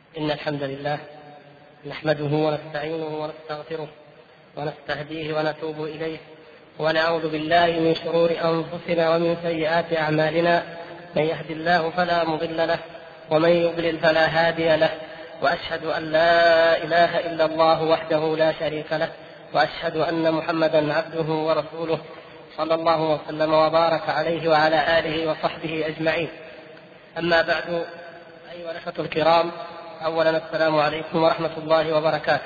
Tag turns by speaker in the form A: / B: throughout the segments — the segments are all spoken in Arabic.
A: إن الحمد لله نحمده ونستعينه ونستغفره ونستهديه ونتوب إليه ونعوذ بالله من شرور أنفسنا ومن سيئات أعمالنا. من يهد الله فلا مضل له ومن يضلل فلا هادي له، وأشهد أن لا إله إلا الله وحده لا شريك له، وأشهد أن محمدا عبده ورسوله صلى الله وسلم وبارك عليه وعلى آله وصحبه أجمعين. أما بعد، أيها الأخوة الكرام، أولا السلام عليكم ورحمة الله وبركاته،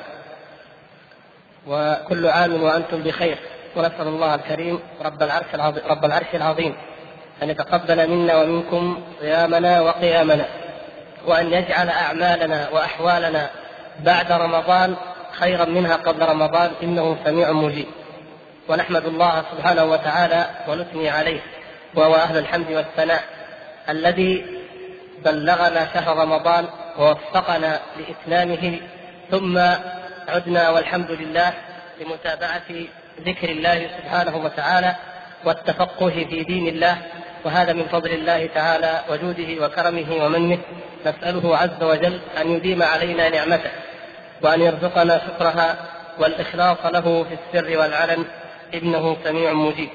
A: وكل عام وأنتم بخير. ونسأل الله الكريم رب العرش العظيم أن يتقبل منا ومنكم صيامنا وقيامنا، وأن يجعل أعمالنا وأحوالنا بعد رمضان خيرا منها قبل رمضان، إنه سميع مجيب. ونحمد الله سبحانه وتعالى ونثني عليه، وهو أهل الحمد والثناء، الذي بلغنا شهر رمضان ووفقنا لإتمامه، ثم عدنا والحمد لله لمتابعة ذكر الله سبحانه وتعالى والتفقه في دين الله، وهذا من فضل الله تعالى وجوده وكرمه ومنه. نسأله عز وجل أن يديم علينا نعمته، وأن يرزقنا شكرها والإخلاص له في السر والعلن، إنه سميع مجيب.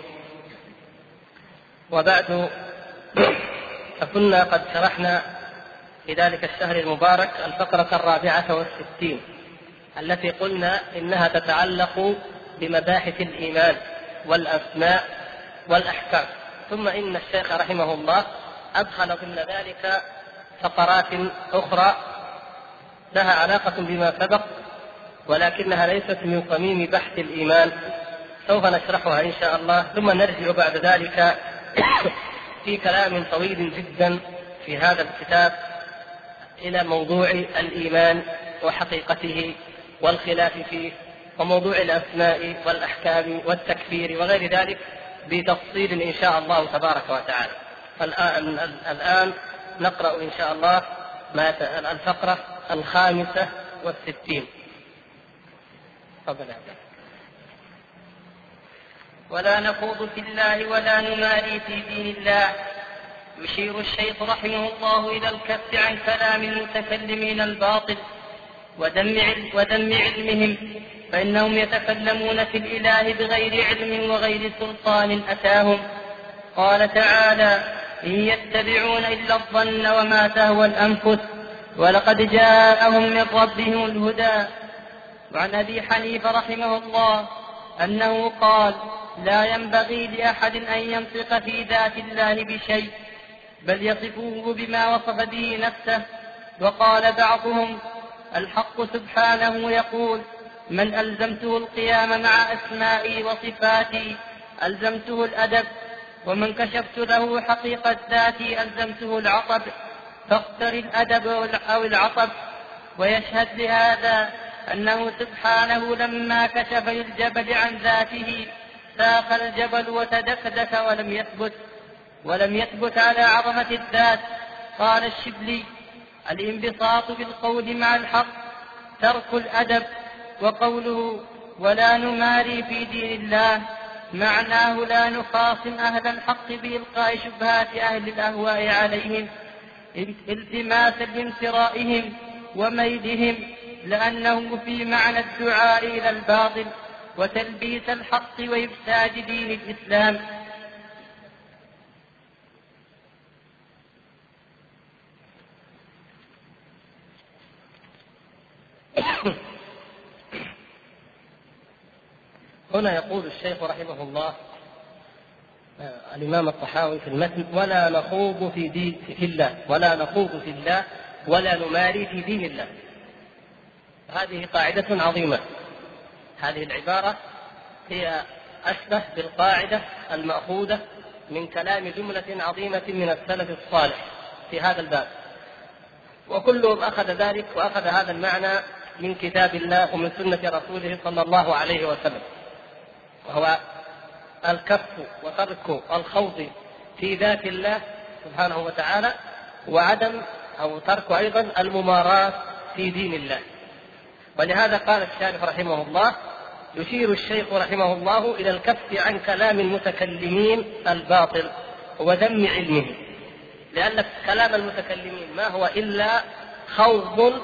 A: وبعد، فكنا قد شرحنا في ذلك الشهر المبارك الفقرة 64 التي قلنا إنها تتعلق بمباحث الإيمان والأسماء والأحكام. ثم إن الشيخ رحمه الله أدخل ضمن ذلك فقرات أخرى لها علاقة بما سبق، ولكنها ليست من صميم بحث الإيمان، سوف نشرحها إن شاء الله. ثم نرجع بعد ذلك في كلام طويل جدا في هذا الكتاب إلى موضوع الإيمان وحقيقته والخلاف فيه، وموضوع الأسماء والأحكام والتكفير وغير ذلك بتفصيل إن شاء الله تبارك وتعالى. الآن نقرأ إن شاء الله الفقرة 65.
B: ولا نخوض في الله ولا نماري في دين الله. يشير الشيخ رحمه الله إلى الكف عن كلام المتكلمين الباطل وذم علمهم، فإنهم يتكلمون في الإله بغير علم وغير سلطان أتاهم. قال تعالى: إن يتبعون إلا الظن وما تهوى الأنفس ولقد جاءهم من ربهم الهدى. وعن أبي حنيفة رحمه الله أنه قال: لا ينبغي لأحد أن ينطق في ذات الله بشيء، بل يصفه بما وصف به نفسه. وقال بعضهم: الحق سبحانه يقول: من ألزمته القيام مع أسمائي وصفاتي ألزمته الأدب، ومن كشفت له حقيقة ذاتي ألزمته العطب، فاختر الأدب أو العطب. ويشهد لهذا أنه سبحانه لما كشف للجبل عن ذاته ساق الجبل وتدكدك ولم يثبت على عظمة الذات. قال الشبلي: الانبساط بالقول مع الحق ترك الأدب. وقوله ولا نماري في دين الله معناه لا نخاصم أهل الحق بإلقاء شبهات أهل الأهواء عليهم التماسا لامترائهم وميلهم، لأنه في معنى الدعاء إلى الباطل وتلبيس الحق وإفساد دين الإسلام.
A: هنا يقول الشيخ رحمه الله الإمام الطحاوي في المتن: ولا نخوض في الله ولا نخوض في الله ولا نماري في دين الله. هذه قاعدة عظيمة. هذه العبارة هي أشبه بالقاعدة المأخوذة من كلام جملة عظيمة من السلف الصالح في هذا الباب، وكلهم أخذ ذلك وأخذ هذا المعنى من كتاب الله ومن سنة رسوله صلى الله عليه وسلم، وهو الكف وترك الخوض في ذات الله سبحانه وتعالى، وعدم أو ترك أيضا المماراة في دين الله. ولهذا قال الشارح رحمه الله: يشير الشيخ رحمه الله إلى الكف عن كلام المتكلمين الباطل وذم علمهم، لأن كلام المتكلمين ما هو إلا خوض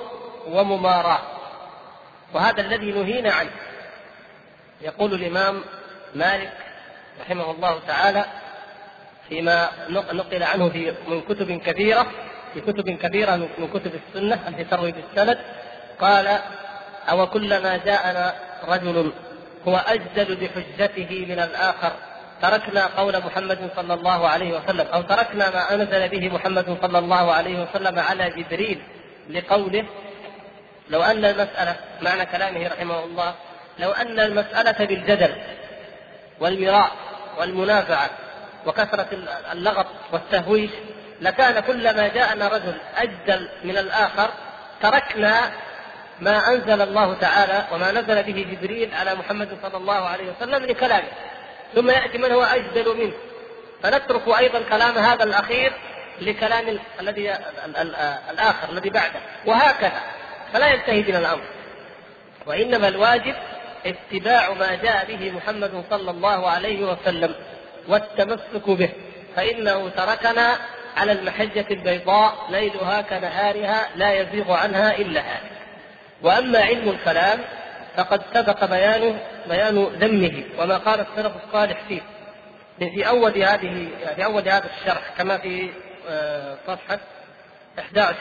A: ومماراة، وهذا الذي نهينا عنه. يقول الإمام مالك رحمه الله تعالى فيما نقل عنه من كتب كثيرة من كتب السنة التي تروي بالسند، قال: أو كلما جاءنا رجل هو أجدل بحجته من الآخر تركنا قول محمد صلى الله عليه وسلم، أو تركنا ما أنزل به محمد صلى الله عليه وسلم على جبريل، لقوله: لو أن المسألة، معنى كلامه رحمه الله، لو أن المسألة بالجدل والمراء والمنازعة وكثرة اللغط والتهويش لكان كلما جاءنا رجل أجدل من الآخر تركنا ما أنزل الله تعالى وما نزل به جبريل على محمد صلى الله عليه وسلم لكلامه، ثم يأتي من هو أجدل منه فنترك أيضا كلام هذا الأخير لكلام الآخر الذي بعده، وهكذا، فلا ينتهي بنا الأمر. وإنما الواجب اتباع ما جاء به محمد صلى الله عليه وسلم والتمسك به، فإنه تركنا على المحجة البيضاء ليلها كنهارها لا يزيغ عنها إلا هالك. وأما علم الكلام فقد سبق بيان ذمه وما قال السلف الصالح فيه في أول هذا الشرح، كما في صفحة 11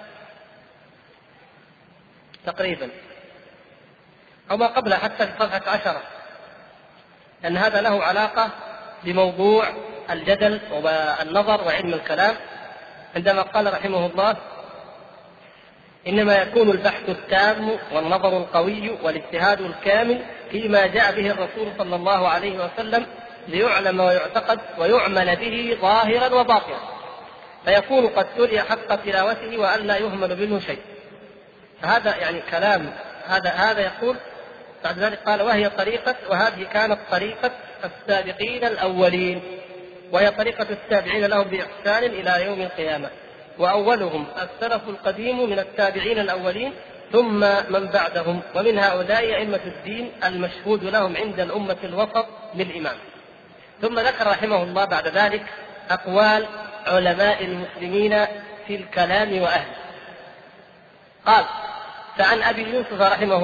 A: تقريبا، أو ما قبلها حتى في صفحة 10، لأن هذا له علاقة بموضوع الجدل والنظر وعلم الكلام، عندما قال رحمه الله: إنما يكون البحث التام والنظر القوي والاجتهاد الكامل فيما جاء به الرسول صلى الله عليه وسلم ليعلم ويعتقد ويعمل به ظاهرا وباطنا، فيكون قد تلي حق تلاوته وأن لا يهمل منه شيء. فهذا يعني كلام هذا يقول. بعد ذلك قال: وهذه كانت طريقة السابقين الأولين، وهي طريقة التابعين لهم بإحسان إلى يوم القيامة، وأولهم السلف القديم من التابعين الأولين ثم من بعدهم، ومن هؤلاء أئمة الدين المشهود لهم عند الأمة الوسط بالإمام. ثم ذكر رحمه الله بعد ذلك أقوال علماء المسلمين في الكلام وأهله. قال: فعن أبي يوسف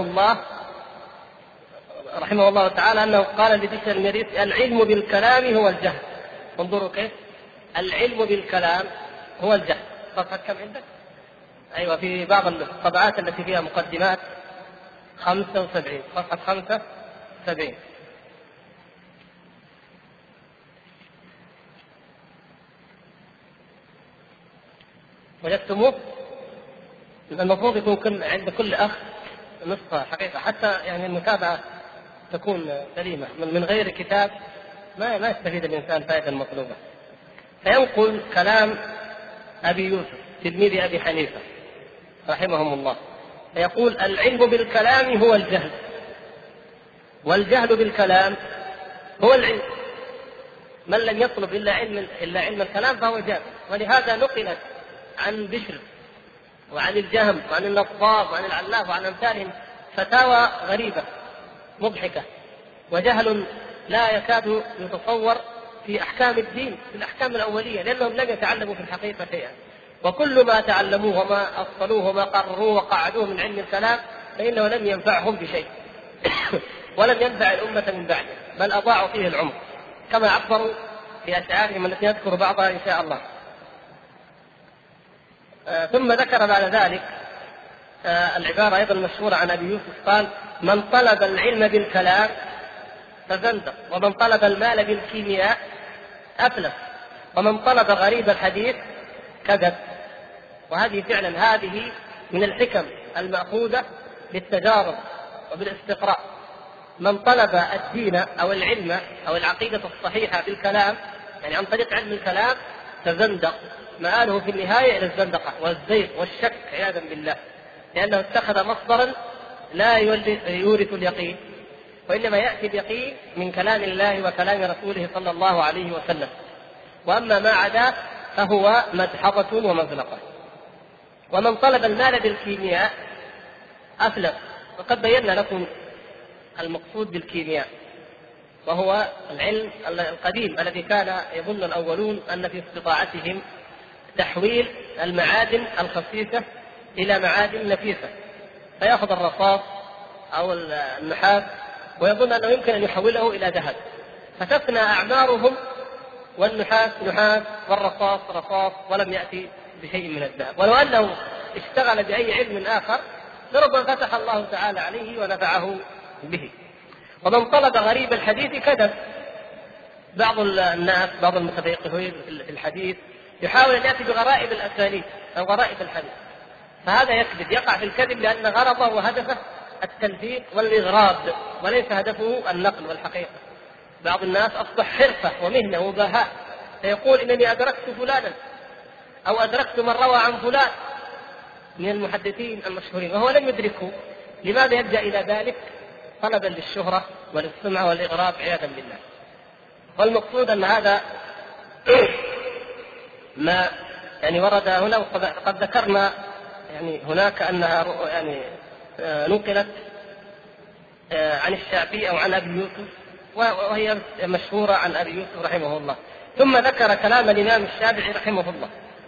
A: رحمه الله تعالى أنه قال لبشر المريسي: العلم بالكلام هو الجهل. انظروا كيف العلم بالكلام هو الجهل. صفحة كم عندك؟ أيوة، في بعض الطبعات التي فيها مقدمات 75، صفحة 75. وجدتموه؟ المفروض يكون عند كل أخ نسخة حقيقة، حتى يعني المتابعة تكون سليمة. من غير كتاب ما يستفيد الإنسان فائدة المطلوبة. فينقل كلام أبي يوسف تلميذ أبي حنيفة رحمهم الله، فيقول: العلم بالكلام هو الجهل، والجهل بالكلام هو العلم. من لم يطلب إلا علم الكلام فهو جاهل. ولهذا نقلت عن بشر وعن الجهم وعن النصاب وعن العلاف وعن أمثالهم فتاوى غريبة مضحكة وجهل لا يكاد يتصور في أحكام الدين، في الأحكام الأولية، لأنهم لم يتعلموا في الحقيقة شيئا. وكل ما تعلموه وما أصلوه وما قرروه وقعدوه من علم الكلام فإنه لم ينفعهم بشيء ولم ينفع الأمة من بعده، بل أضاعوا فيه العمر، كما عبروا في أشعارهم التي نذكر بعضها إن شاء الله. ثم ذكر بعد ذلك العبارة أيضا المشهورة عن أبي يوسف، قال: من طلب العلم بالكلام فزندق، ومن طلب المال بالكيمياء أفلس، ومن طلب غريب الحديث كذب. وهذه فعلا هذه من الحكم المأخوذة بالتجارب وبالاستقراء. من طلب الدين أو العلم أو العقيدة الصحيحة بالكلام، يعني عن طريق علم الكلام، تزندق، مآله في النهاية إلى الزندقة والزيغ والشك عياذا بالله، لأنه اتخذ مصدرا لا يورث اليقين، وإنما يأتي اليقين من كلام الله وكلام رسوله صلى الله عليه وسلم. وأما ما عداه فهو مدحضة ومزلقة. ومن طلب المال بالكيمياء أفلس. وقد بينا لكم المقصود بالكيمياء، وهو العلم القديم الذي كان يظن الأولون أن في استطاعتهم تحويل المعادن الخفيفة إلى معادن نفيسة، فيأخذ الرصاص أو النحاس ويظن أنه يمكن أن يحوله إلى ذهب، فتفنى أعمارهم، والنحاس نحاس والرصاص رصاص، ولم يأتي بشيء من الذهب. ولو أنه اشتغل بأي علم آخر لربما فتح الله تعالى عليه ونفعه به. ومن طلب غريب الحديث كذب. بعض الناس، بعض المتفقهين في الحديث يحاول أن يأتي بغرائب الأسانيد أو غرائب الحديث، فهذا يكذب، يقع في الكذب لأن غرضه وهدفه التلفيق والإغراب وليس هدفه النقل والحقيقة. بعض الناس أصبح حرفة ومهنة وبهاء، فيقول إنني أدركت فلانا أو أدركت من روى عن فلان من المحدثين المشهورين وهو لم يدركه. لماذا يلجأ إلى ذلك؟ طلبا للشهرة وللسمعة والإغراب عياذا بالله. والمقصود أن هذا ما ورد هنا، وقد ذكرنا هناك أنها نقلت عن الشافعي أو عن أبي يوسف، وهي مشهورة عن أبي يوسف رحمه الله. ثم ذكر كلام الإمام الشافعي رحمه الله،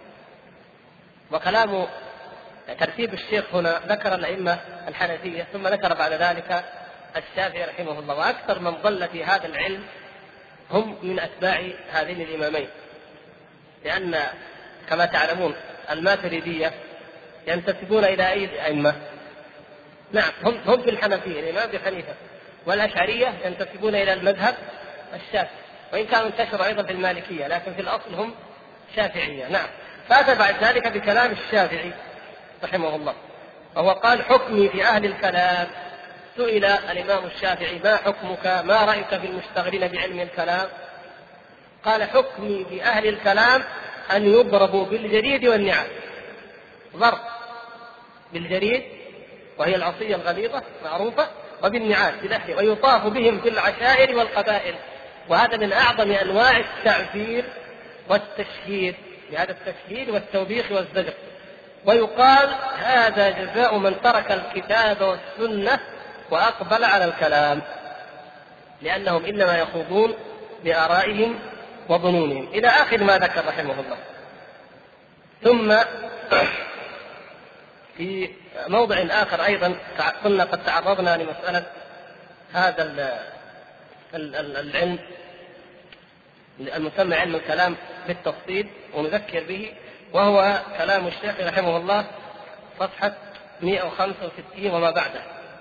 A: وكلام ترتيب الشيخ هنا ذكر الأئمة الحنفية، ثم ذكر بعد ذلك الشافعي رحمه الله. وأكثر من ضل في هذا العلم هم من أتباع هذين الإمامين، لأن كما تعلمون الماتريدية ينتسبون إلى أي أئمة؟ نعم، هم في الحنفية الإمام أبي حنيفة، والأشعرية ينتسبون إلى المذهب الشافعي، وإن كانوا انتشروا أيضا في المالكية، لكن في الأصل هم شافعية. نعم. فأتى بعد ذلك بكلام الشافعي رحمه الله، وهو قال: حكمي في أهل الكلام. سئل الإمام الشافعي: ما حكمك، ما رأيك في المشتغلين بعلم الكلام؟ قال: حكمي في أهل الكلام أن يضربوا بالجريد والنعال. ضرب بالجريد وهي العصية الغليظة معروفة، وبالنعال بلحية، ويطاف بهم في العشائر والقبائل. وهذا من أعظم أنواع التعبير والتشهير، بهذا التشهير والتوبيخ والزجر. ويقال: هذا جزاء من ترك الكتاب والسنة وأقبل على الكلام، لأنهم إنما يخوضون بآرائهم وظنونهم، إلى آخر ما ذكر رحمه الله. ثم في موضع آخر أيضا قلنا قد تعرضنا لمسألة هذا العلم المسمى علم الكلام بالتفصيل، ونذكر به، وهو كلام الشيخ رحمه الله صفحة 165 وما بعده،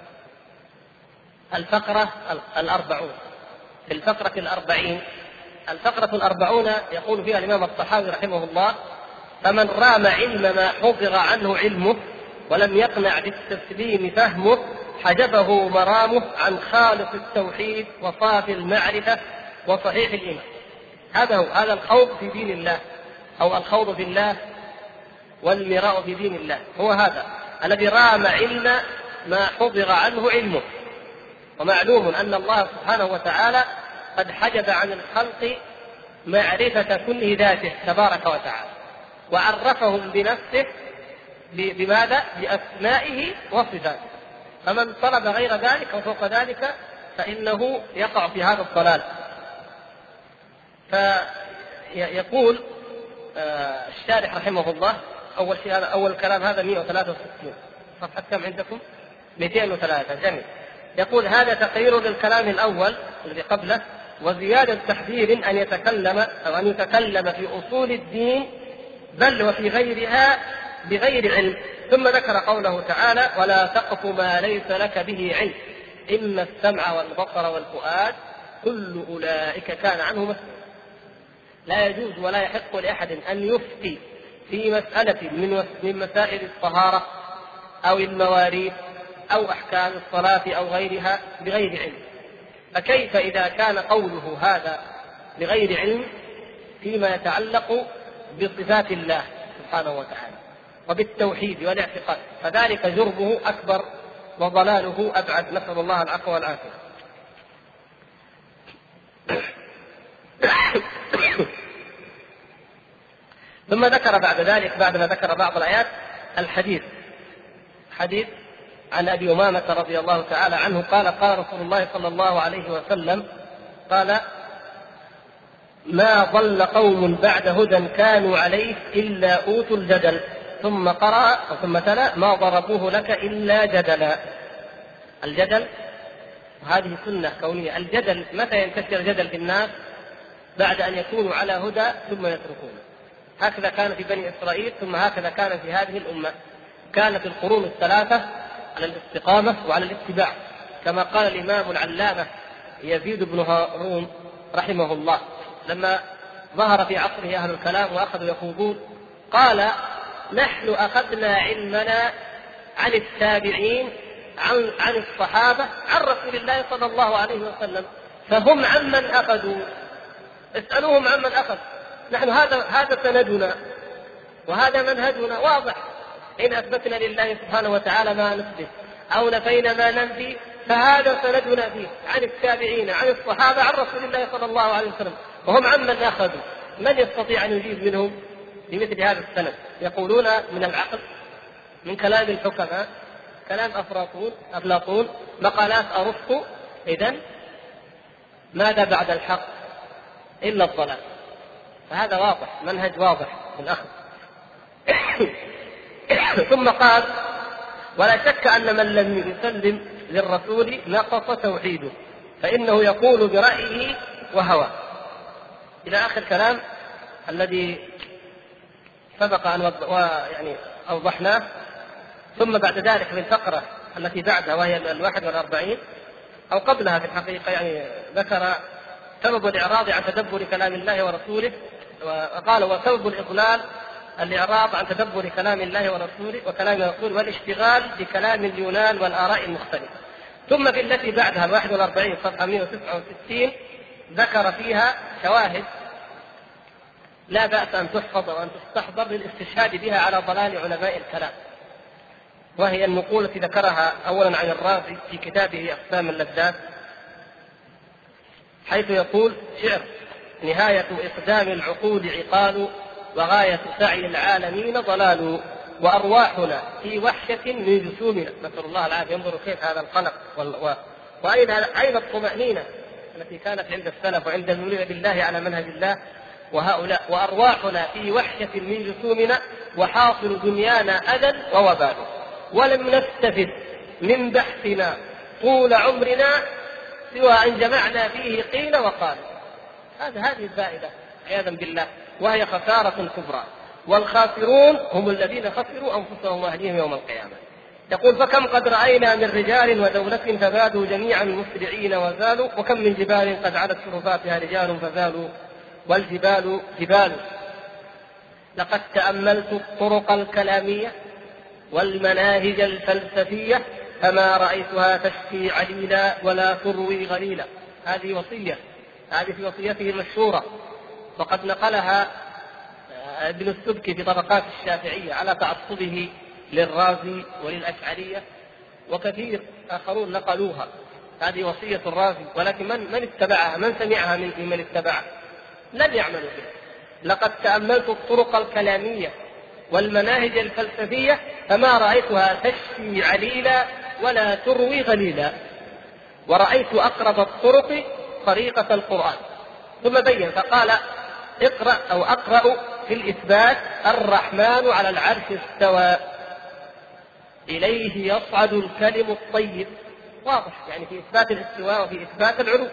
A: الفقرة 40. في الفقرة 40، الفقرة 40 يقول فيها الإمام الطحاوي رحمه الله: فمن رام علم ما حفظ عنه علمه ولم يقنع بالتسليم فهمه حجبه مرامه عن خالص التوحيد وصافي المعرفة وصحيح الإيمان. هذا الخوض في دين الله، أو الخوض في الله والمراء في دين الله، هو هذا الذي رام علم ما حفظ عنه علمه. ومعلوم أن الله سبحانه وتعالى قد حجب عن الخلق معرفة كل ذاته تبارك وتعالى، وعرفهم بنفسه بماذا؟ بأسمائه وصفاته. فمن طلب غير ذلك وفوق ذلك فإنه يقع في هذا الضلال. فيقول الشارح رحمه الله، أول شيء هذا أول كلام، هذا 163 صفحة كم عندكم؟ 203. جميل. يقول: هذا تقرير للكلام الأول الذي قبله، وزيادة تحذير أن يتكلم في أصول الدين بل وفي غيرها بغير علم. ثم ذكر قوله تعالى: ولا تقف ما ليس لك به علم إن السمع والبصر والفؤاد كل أولئك كان عنه مسؤولا. لا يجوز ولا يحق لأحد أن يفتي في مسألة من مسائل الطهارة أو المواريث أو أحكام الصلاة أو غيرها بغير علم. فكيف إذا كان قوله هذا بغير علم فيما يتعلق بصفات الله سبحانه وتعالى وبالتوحيد والاعتقاد؟ فذلك جرمه أكبر وضلاله أبعد، نسأل الله العفو والعافية. ثم ذكر بعد ذلك، بعدما ذكر بعض الآيات، الحديث عن أبي أمامة رضي الله تعالى عنه قال: قال رسول الله صلى الله عليه وسلم قال: ما ضل قوم بعد هدى كانوا عليه إلا أوتوا الجدل، ثم قرأ ثم تلا ما ضربوه لك إلا جدلا. الجدل، وهذه سنة كونية، الجدل متى ينتشر جدل في الناس؟ بعد أن يكونوا على هدى ثم يتركونه. هكذا كان في بني إسرائيل، ثم هكذا كان في هذه الأمة. كانت القرون الثلاثة على الاستقامة وعلى الاتباع، كما قال الإمام العلامة يزيد بن هارون رحمه الله لما ظهر في عصره أهل الكلام وأخذوا يخوضون، قال: نحن أخذنا علمنا عن التابعين عن الصحابة عن رسول الله صلى الله عليه وسلم، فهم عمن أخذوا، اسألوهم عمن أخذ. نحن هذا سندنا وهذا منهجنا واضح، إن أثبتنا لله سبحانه وتعالى ما نثبت أو نفينا ما ننفي فهذا سندنا فيه عن التابعين عن الصحابة عن رسول الله صلى الله عليه وسلم، وهم عمن أخذوا. من يستطيع أن يجيب منهم بمثل هذا السند؟ يقولون من العقل، من كلام الحكماء، كلام أفلاطون، مقالات أرسطو. إذن ماذا بعد الحق إلا الضلال؟ فهذا واضح، منهج واضح في الأخذ. ثم قال: ولا شك أن من لم يسلم للرسول نقص توحيده، فإنه يقول برأيه وهوى، إلى آخر كلام الذي سبق أن أوضحناه. ثم بعد ذلك في الفقرة التي بعدها وهي 41 أو قبلها في الحقيقة ذكر سبب الإعراض عن تدبر كلام الله ورسوله، وقال: وسبب الإضلال الإعراض عن تدبر كلام الله ورسوله وكلام الرسول والاشتغال بكلام اليونان والآراء المختلفة. ثم في التي بعدها 41 صفحة 169 ذكر فيها شواهد لا بأس أن تحفظ وأن تستحضر للاستشهاد بها على ضلال علماء الكلام، وهي النقول التي ذكرها أولا عن الرازي في كتابه أقسام اللذات، حيث يقول: شعر: نهاية إقدام العقول عقال، وغاية سعي العالمين ضلال، وأرواحنا في وحشة من جسومنا. نسأل الله العافية. ينظر كيف هذا القلق وأين الطمأنينة التي كانت عند السلف وعند المؤمنين بالله على منهج الله. وهؤلاء: وأرواحنا في وحشة من جسومنا، وحاصل دنيانا أذى ووبال، ولم نستفد من بحثنا طول عمرنا سوى أن جمعنا فيه قيل وقال. هذه الفائدة عياذا بالله، وهي خسارة كبرى، والخاسرون هم الذين خسروا أنفسهم وأهليهم يوم القيامة. يقول: فكم قد رأينا من رجال ودولة فبادوا جميعا مسرعين وزالوا، وكم من جبال قد علت شرفاتها رجال فزالوا، والجبال جبال. لقد تأملت الطرق الكلامية والمناهج الفلسفية فما رأيتها تشفي عليلا ولا تروي غليلا. هذه وصية، هذه في وصيته المشهورة، وقد نقلها ابن السبكي في طبقات الشافعية على تعصبه للرازي وللأشعرية، وكثير آخرون نقلوها. هذه وصية الرازي، ولكن من اتبعها؟ من سمعها ممن اتبعها؟ لم يعملوا بها. لقد تأملت الطرق الكلامية والمناهج الفلسفية فما رأيتها تشفي عليلا ولا تروي غليلا، ورأيت أقرب الطرق طريقة القرآن. ثم بين فقال: أقرأ في الإثبات: الرحمن على العرش استوى، إليه يصعد الكلم الطيب. واضح، في إثبات الاستواء وفي إثبات العلو.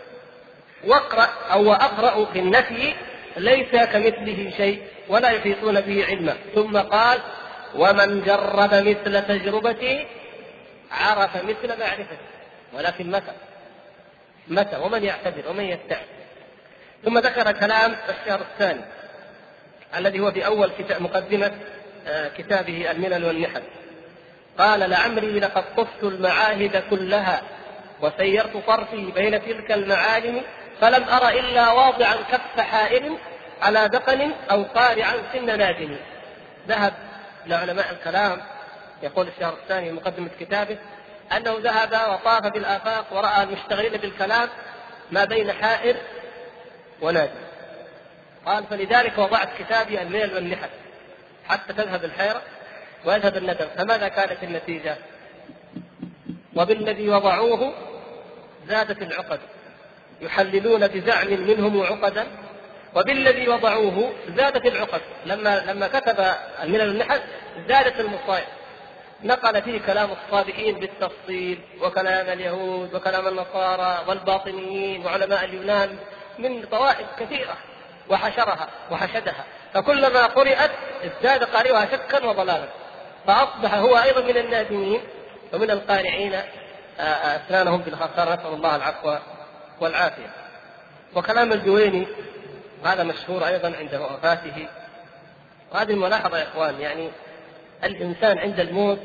A: وأقرأ في النفي: ليس كمثله شيء ولا يحيطون به علما. ثم قال: ومن جرب مثل تجربتي عرف مثل معرفتي. ولكن متى ومن يعتبر ومن يستعد؟ ثم ذكر كلام الشهر الثاني الذي هو في أول مقدمة كتابه الملل والنحل. قال: لعمري لقد طفت المعاهد كلها وسيرت طرفي بين تلك المعالم، فلم أر إلا واضعا كف حائل على دقن أو قارعا سن نادم. ذهب لعلماء الكلام، يقول الشهر الثاني مقدمة كتابه، أنه ذهب وطاف بالآفاق ورأى المشتغلين بالكلام ما بين حائر ونادم. قال: فلذلك وضعت كتابي الملل والنحل حتى تذهب الحيرة ويذهب الندم. فماذا كانت النتيجة؟ وبالذي وضعوه زادت العقد، يحللون بزعم منهم عقدا وبالذي وضعوه زادت العقد. لما كتب الملل النحل زادت المصائب، نقل فيه كلام الصابئين بالتفصيل، وكلام اليهود وكلام النصارى والباطنيين وعلماء اليونان من طوائف كثيرة، وحشرها وحشدها، فكلما قرأت ازداد قارئها شكا وضلالا، فأصبح هو أيضا من النادمين ومن القارعين أسنانهم بالخسارة، نسأل الله العفو والعافية. وكلام الجويني هذا مشهور أيضا عند وفاته. وهذه الملاحظة يا إخوان، يعني الإنسان عند الموت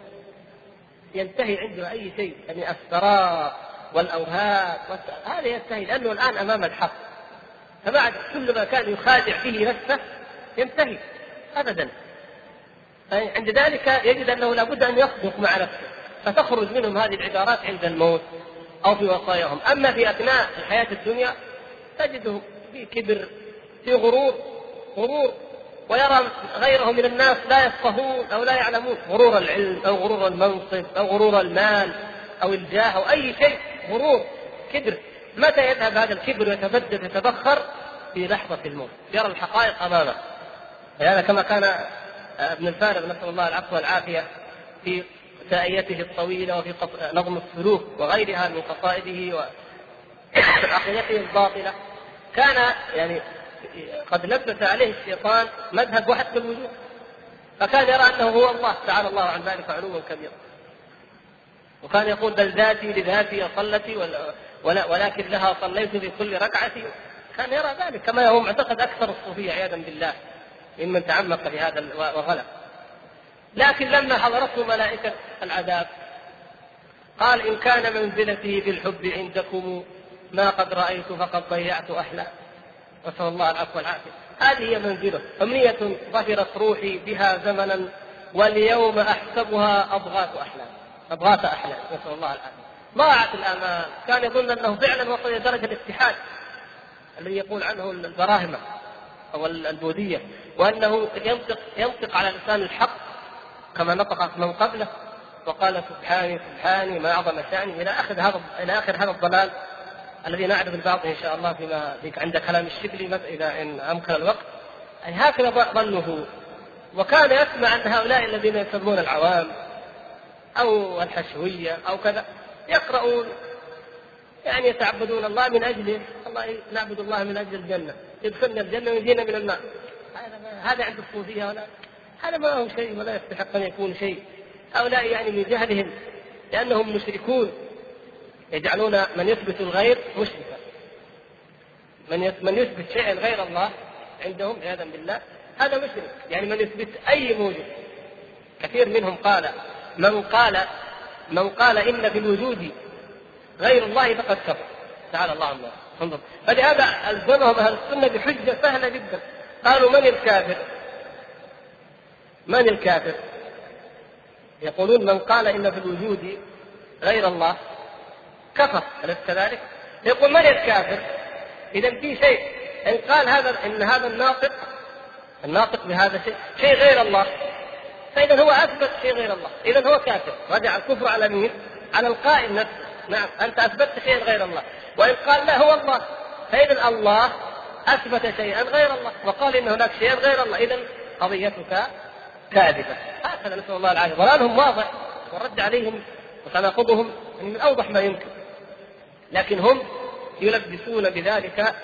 A: ينتهي عنده أي شيء، يعني الثراء والأوهام هذا ينتهي، لأنه الآن أمام الحق، فبعد كل ما كان يخادع فيه نفسه ينتهي أبدا. عند ذلك يجد أنه لابد أن يصدق مع نفسه، فتخرج منهم هذه العبارات عند الموت أو في وصاياهم. أما في أثناء الحياة الدنيا تجده في كبر، في غرور، ويرى غيره من الناس لا يفقهون أو لا يعلمون، غرور العلم أو غرور المنصب أو غرور المال أو الجاه أو أي شيء، غرور، كبر. متى يذهب هذا الكبر ويتبدد يتبخر؟ في لحظة الموت، يرى الحقائق أمامه. هذا كما كان ابن الفارغ نسأل الله العفو والعافية في تائيته الطويلة وفي نظم السلوك وغيرها من قصائده وعقيدته الباطلة، كان يعني قد لبس عليه الشيطان مذهب وحدة الوجود، فكان يرى أنه هو الله تعالى الله عن ذلك علوا كبيرا، وكان يقول بل ذاتي لذاتي صلتي ولكن لها صليت في كل ركعتي. كان يرى ذلك كما هو معتقد أكثر الصوفية عياذا بالله ممن تعمق بهذا وغلب. لكن لما حضرته ملائكة العذاب قال إن كان منزلتي بالحب عندكم ما قد رأيت فقد ضيعت أحلام، نسأل الله العفو والعافية. هذه هي منزله، أمنية ظهرت روحي بها زمنا واليوم أحسبها أضغاث أحلام، نسأل الله العافية. ضاعت الآمال، كان يظن أنه فعلا وصل إلى درجة الاتحاد الذي يقول عنه البراهمة أو البوذية، وأنه ينطق على لسان الحق كما نطق من قبله وقال سبحاني ما أعظم شأني إلى آخر هذا الضلال الذي نعرف البعض إن شاء الله فيما عند كلام الشبلي إذا إن أمكن الوقت. أي هكذا ظنه، وكان يسمع أن هؤلاء الذين يسمون العوام أو الحشوية أو كذا يقرؤون يعني يتعبدون الله من أجله، الله نعبد الله من أجل الجنة، يدخلنا الجنة ويجينا من النار. هذا عند الصوفية ولا هذا ما هو شيء ولا يستحق أن يكون شيء. هؤلاء يعني من جهلهم لأنهم مشركون، يجعلون من يثبت الغير مشركا، من يثبت شيئا غير الله عندهم عياذا بالله هذا مشرك، يعني من يثبت أي موجود. كثير منهم قال من قال إن في الوجود غير الله فقد كفر، تعالى الله عنه. انظر، فلهذا ألزمهم أهل السنة بحجة سهلة جدا، قالوا من الكافر؟ يقولون من قال إن في الوجود غير الله كفر، أليس كذلك؟ يقول من الكافر؟ إذا في شيء إن قال إن هذا الناطق بهذا شيء غير الله، فإذا هو أثبت شيء غير الله، إذا هو كافر. رجع الكفر على مين؟ على القائل نفسه. نعم أنت أثبتت شيئا غير الله، وإن قال لا هو الله، فإذا الله أثبت شيئا غير الله وقال إن هناك شيئا غير الله، إذا قضيتك كاذبة. هكذا نسأل الله العافية. ضلالهم واضح والرد عليهم وتناقضهم من أوضح ما يمكن، لكن هم يلبسون بذلك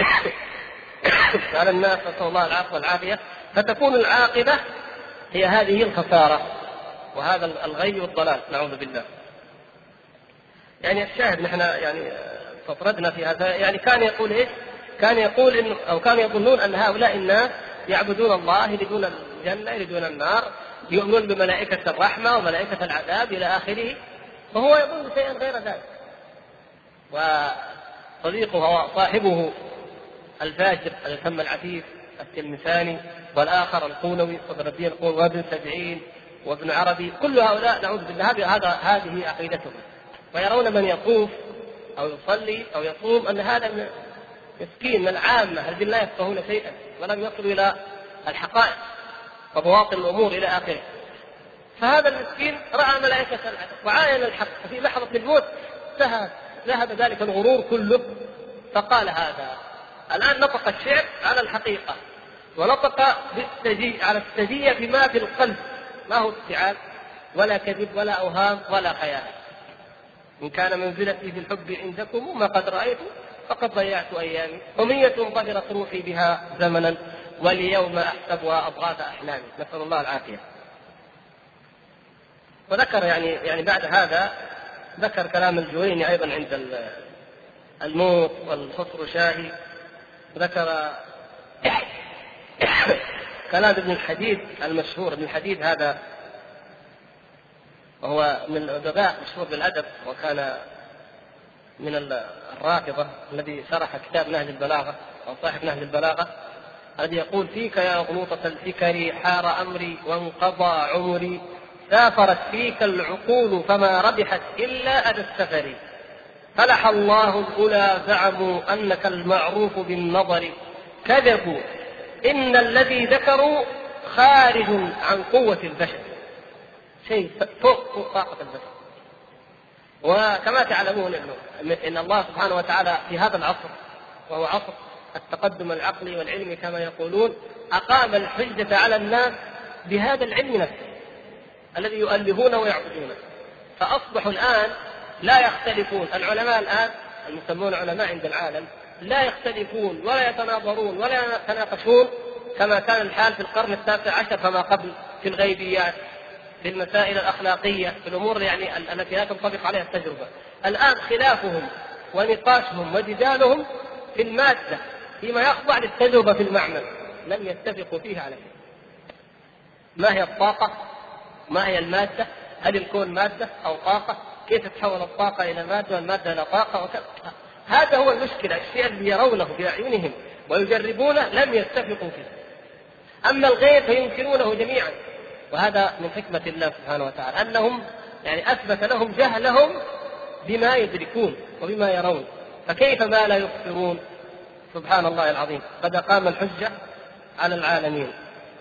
A: على الناس، نسأل الله العافية والعافية، فتكون العاقبة هي هذه الخسارة وهذا الغي والضلال، نعوذ بالله. يعني الشاهد نحن يعني تطردنا في هذا، يعني كان يقول إيش؟ كان يقول إنه أو كانوا يظنون أن هؤلاء الناس يعبدون الله، يريدون الجنة يريدون النار، يؤمنون بملائكة الرحمة وملائكة العذاب إلى آخره، فهو يظن شيئا غير ذلك. وصديقه وصاحبه الفاجر الهم العفيف التلمساني، والآخر القونوي صدر الدين القونوي وابن سبعين وابن عربي، كل هؤلاء نعوذ بالله هذه عقيدتهم، ويرون من يطوف أو يصلي أو يصوم أن هذا مسكين من العامة الذين لا يفقهون شيئا ولم يصلوا إلى الحقائق وبواطن الأمور إلى آخره. فهذا المسكين رأى ملائكة العذاب وعاين الحق، ففي لحظة الموت ذهب ذلك الغرور كله، فقال هذا الآن نطق الشعر على الحقيقة، ونطق على السجية بما في القلب، ما هو افتعال ولا كذب ولا أوهام ولا خيال. إن كان منزلتي في الحب عندكم ما قد رأيت فقد ضيعت أيامي، أمية ظهرت روحي بها زمنا واليوم أحسبها أضغاث أحلامي، نسأل الله العافية. وذكر يعني بعد هذا ذكر كلام الجويني أيضا عند الموت والخسر شاهي، ذكر كلام ابن الحديد المشهور. ابن الحديد هذا وهو من الأدباء مشهور بالأدب، وكان من الرافضة الذي شرح كتاب نهج البلاغة أو صاحب نهج البلاغة، الذي يقول: فيك يا غلوطة الفكر حار أمري وانقضى عمري، سافرت فيك العقول فما ربحت إلا أدى السفر، فلح الله الأولى زعموا أنك المعروف بالنظر، كذبوا إن الذي ذكروا خارج عن قوة البشر، شيء فوق طاقة البشر. وكما تعلمون إن الله سبحانه وتعالى في هذا العصر، وهو عصر التقدم العقلي والعلمي كما يقولون، أقام الحجة على الناس بهذا العلم نفسه الذي يؤلهونه ويعبدونه، فأصبحوا الآن لا يختلفون. العلماء الآن المسمون علماء عند العالم لا يختلفون ولا يتناظرون ولا يتناقشون كما كان الحال في القرن التاسع عشر فما قبل، في الغيبيات، في المسائل الأخلاقية، في الأمور يعني التي لا تنطبق عليها التجربة. الآن خلافهم ونقاشهم وجدالهم في المادة فيما يخضع للتجربة في المعمل، لم يتفقوا فيها على شيء. ما هي الطاقة؟ ما هي المادة؟ هل الكون مادة أو طاقة؟ كيف تتحول الطاقة إلى مادة والمادة إلى طاقة؟ هذا هو المشكلة، الشيء اللي يرونه بأعينهم ويجربونه لم يتفقوا فيه. أما الغيب فينكرونه جميعا، وهذا من حكمة الله سبحانه وتعالى أنهم يعني أثبت لهم جهلهم بما يدركون وبما يرون، فكيف ما لا يبصرون؟ سبحان الله العظيم، قد أقام الحجة على العالمين.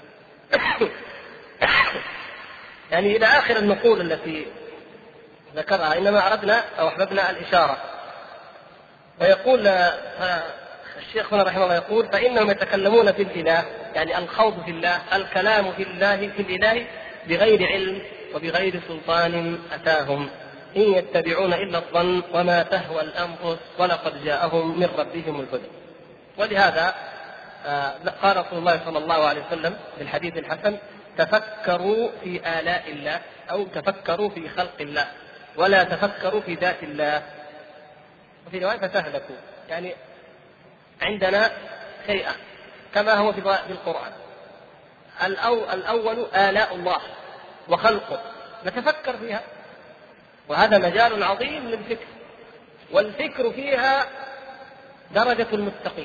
A: يعني إلى آخر النقول التي ذكرها، إنما أردنا أو أحببنا الإشارة. ويقول الشيخ هنا رحمه الله يقول: فإنهم يتكلمون في الإله، يعني الخوض في الله، الكلام في الله في الإله بغير علم وبغير سلطان أتاهم، إن يتبعون إلا الظن وما تهوى الأنفس ولقد جاءهم من ربهم الهدى. ولهذا قال رسول الله صلى الله عليه وسلم في الحديث الحسن: تفكروا في آلاء الله، أو تفكروا في خلق الله، ولا تفكروا في ذات الله. وفي رواية فتهلكوا. يعني عندنا شيئا كما هو في القرآن، الأول آلاء الله وخلقه، نتفكر فيها، وهذا مجال عظيم للفكر، والفكر فيها درجة المستقيم،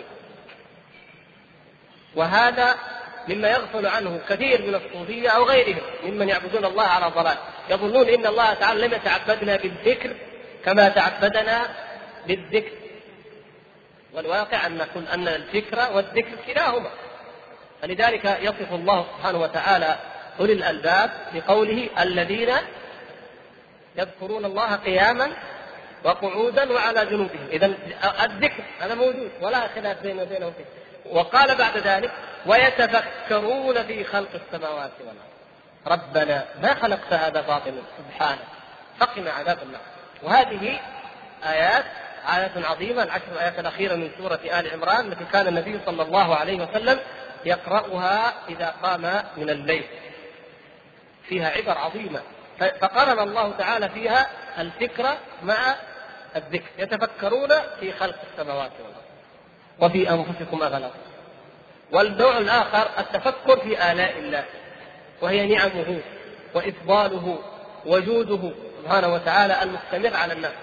A: وهذا مما يغفل عنه كثير من الصوفية أو غيرهم ممن يعبدون الله على ضلال، يظنون إن الله تعالى لم يتعبدنا بالذكر كما تعبدنا بالذكر، والواقع أن الفكر والذكر كلاهما. فلذلك يصف الله سبحانه وتعالى أولي الألباب بقوله: الذين يذكرون الله قياما وقعودا وعلى جنوبهم. إذن الذكر هذا موجود ولا خلاف بينه وبينه فيه. وقال بعد ذلك: ويتفكرون في خلق السماوات والأرض ربنا ما خلقت هذا باطلا سبحانك فقنا عذاب النار. وهذه آيات عظيمة، العشر آيات الأخيرة من سورة آل عمران التي كان النبي صلى الله عليه وسلم يقرأها إذا قام من الليل، فيها عبر عظيمة. فقرن الله تعالى فيها الفكرة مع الذكر: يتفكرون في خلق السماوات والأرض وفي أنفسكم أفلا. والنوع الآخر التفكر في آلاء الله، وهي نعمه وإفضاله وجوده سبحانه وتعالى المستمر على الناس.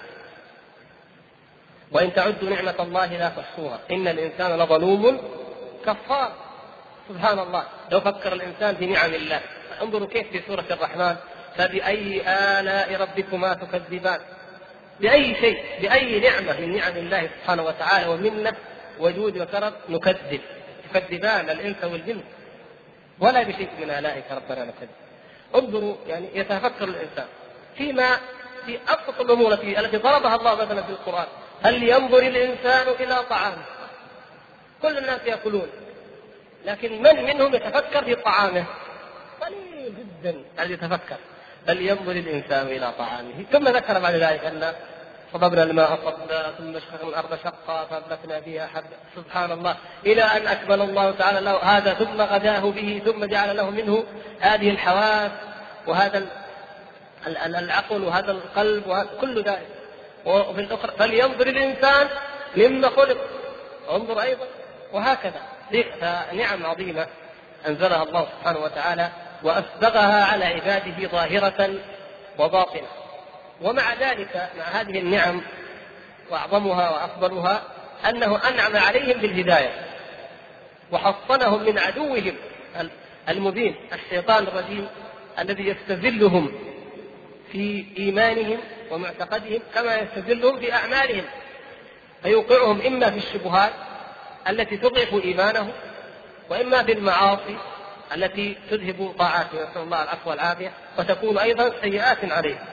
A: وإن تعدوا نعمة الله لا تحصوها إن الإنسان لظلوم كفار. سبحان الله، لو فكر الإنسان في نعم الله. انظروا كيف في سورة الرحمن: فبأي آلاء ربكما تكذبان. بأي شيء، بأي نعمة من نعم الله سبحانه وتعالى ومنه وجود وكرم نكذب؟ يكذبان الإنس والجن، ولا بشيء من آلائك ربنا نكذب. انظروا يعني يتفكر الإنسان فيما في أبسط الأمور التي ضربها الله مثلا في القرآن: هل ينظر الإنسان إلى طعامه؟ كل الناس يأكلون، لكن من منهم يتفكر في طعامه؟ قليل جدا الذي يتفكر. فلينظر الإنسان إلى طعامه. ثم ذكر بعد ذلك أن صببنا الماء صبا ثم شققنا الأرض شقا فأنبتنا فيها حبا، سبحان الله، إلى أن أكمل الله تعالى له هذا ثم غداه به ثم جعل له منه هذه الحواس وهذا العقل وهذا القلب وكل ذلك. وفي الأخرى فلينظر الإنسان مما خلق، انظر أيضا، وهكذا. فنعم عظيمة أنزلها الله سبحانه وتعالى وأسبغها على عباده ظاهرة وباطنة. ومع ذلك مع هذه النعم وأعظمها وأفضلها أنه أنعم عليهم بالهداية وحصنهم من عدوهم المبين الشيطان الرجيم الذي يستذلهم في إيمانهم ومعتقدهم كما يستذلهم في أعمالهم، فيوقعهم إما في الشبهات التي تضعف إيمانهم، وإما في المعاصي التي تذهب طاعاتهم، نسأل الله العفو والعافية، وتكون أيضا سيئات عليهم.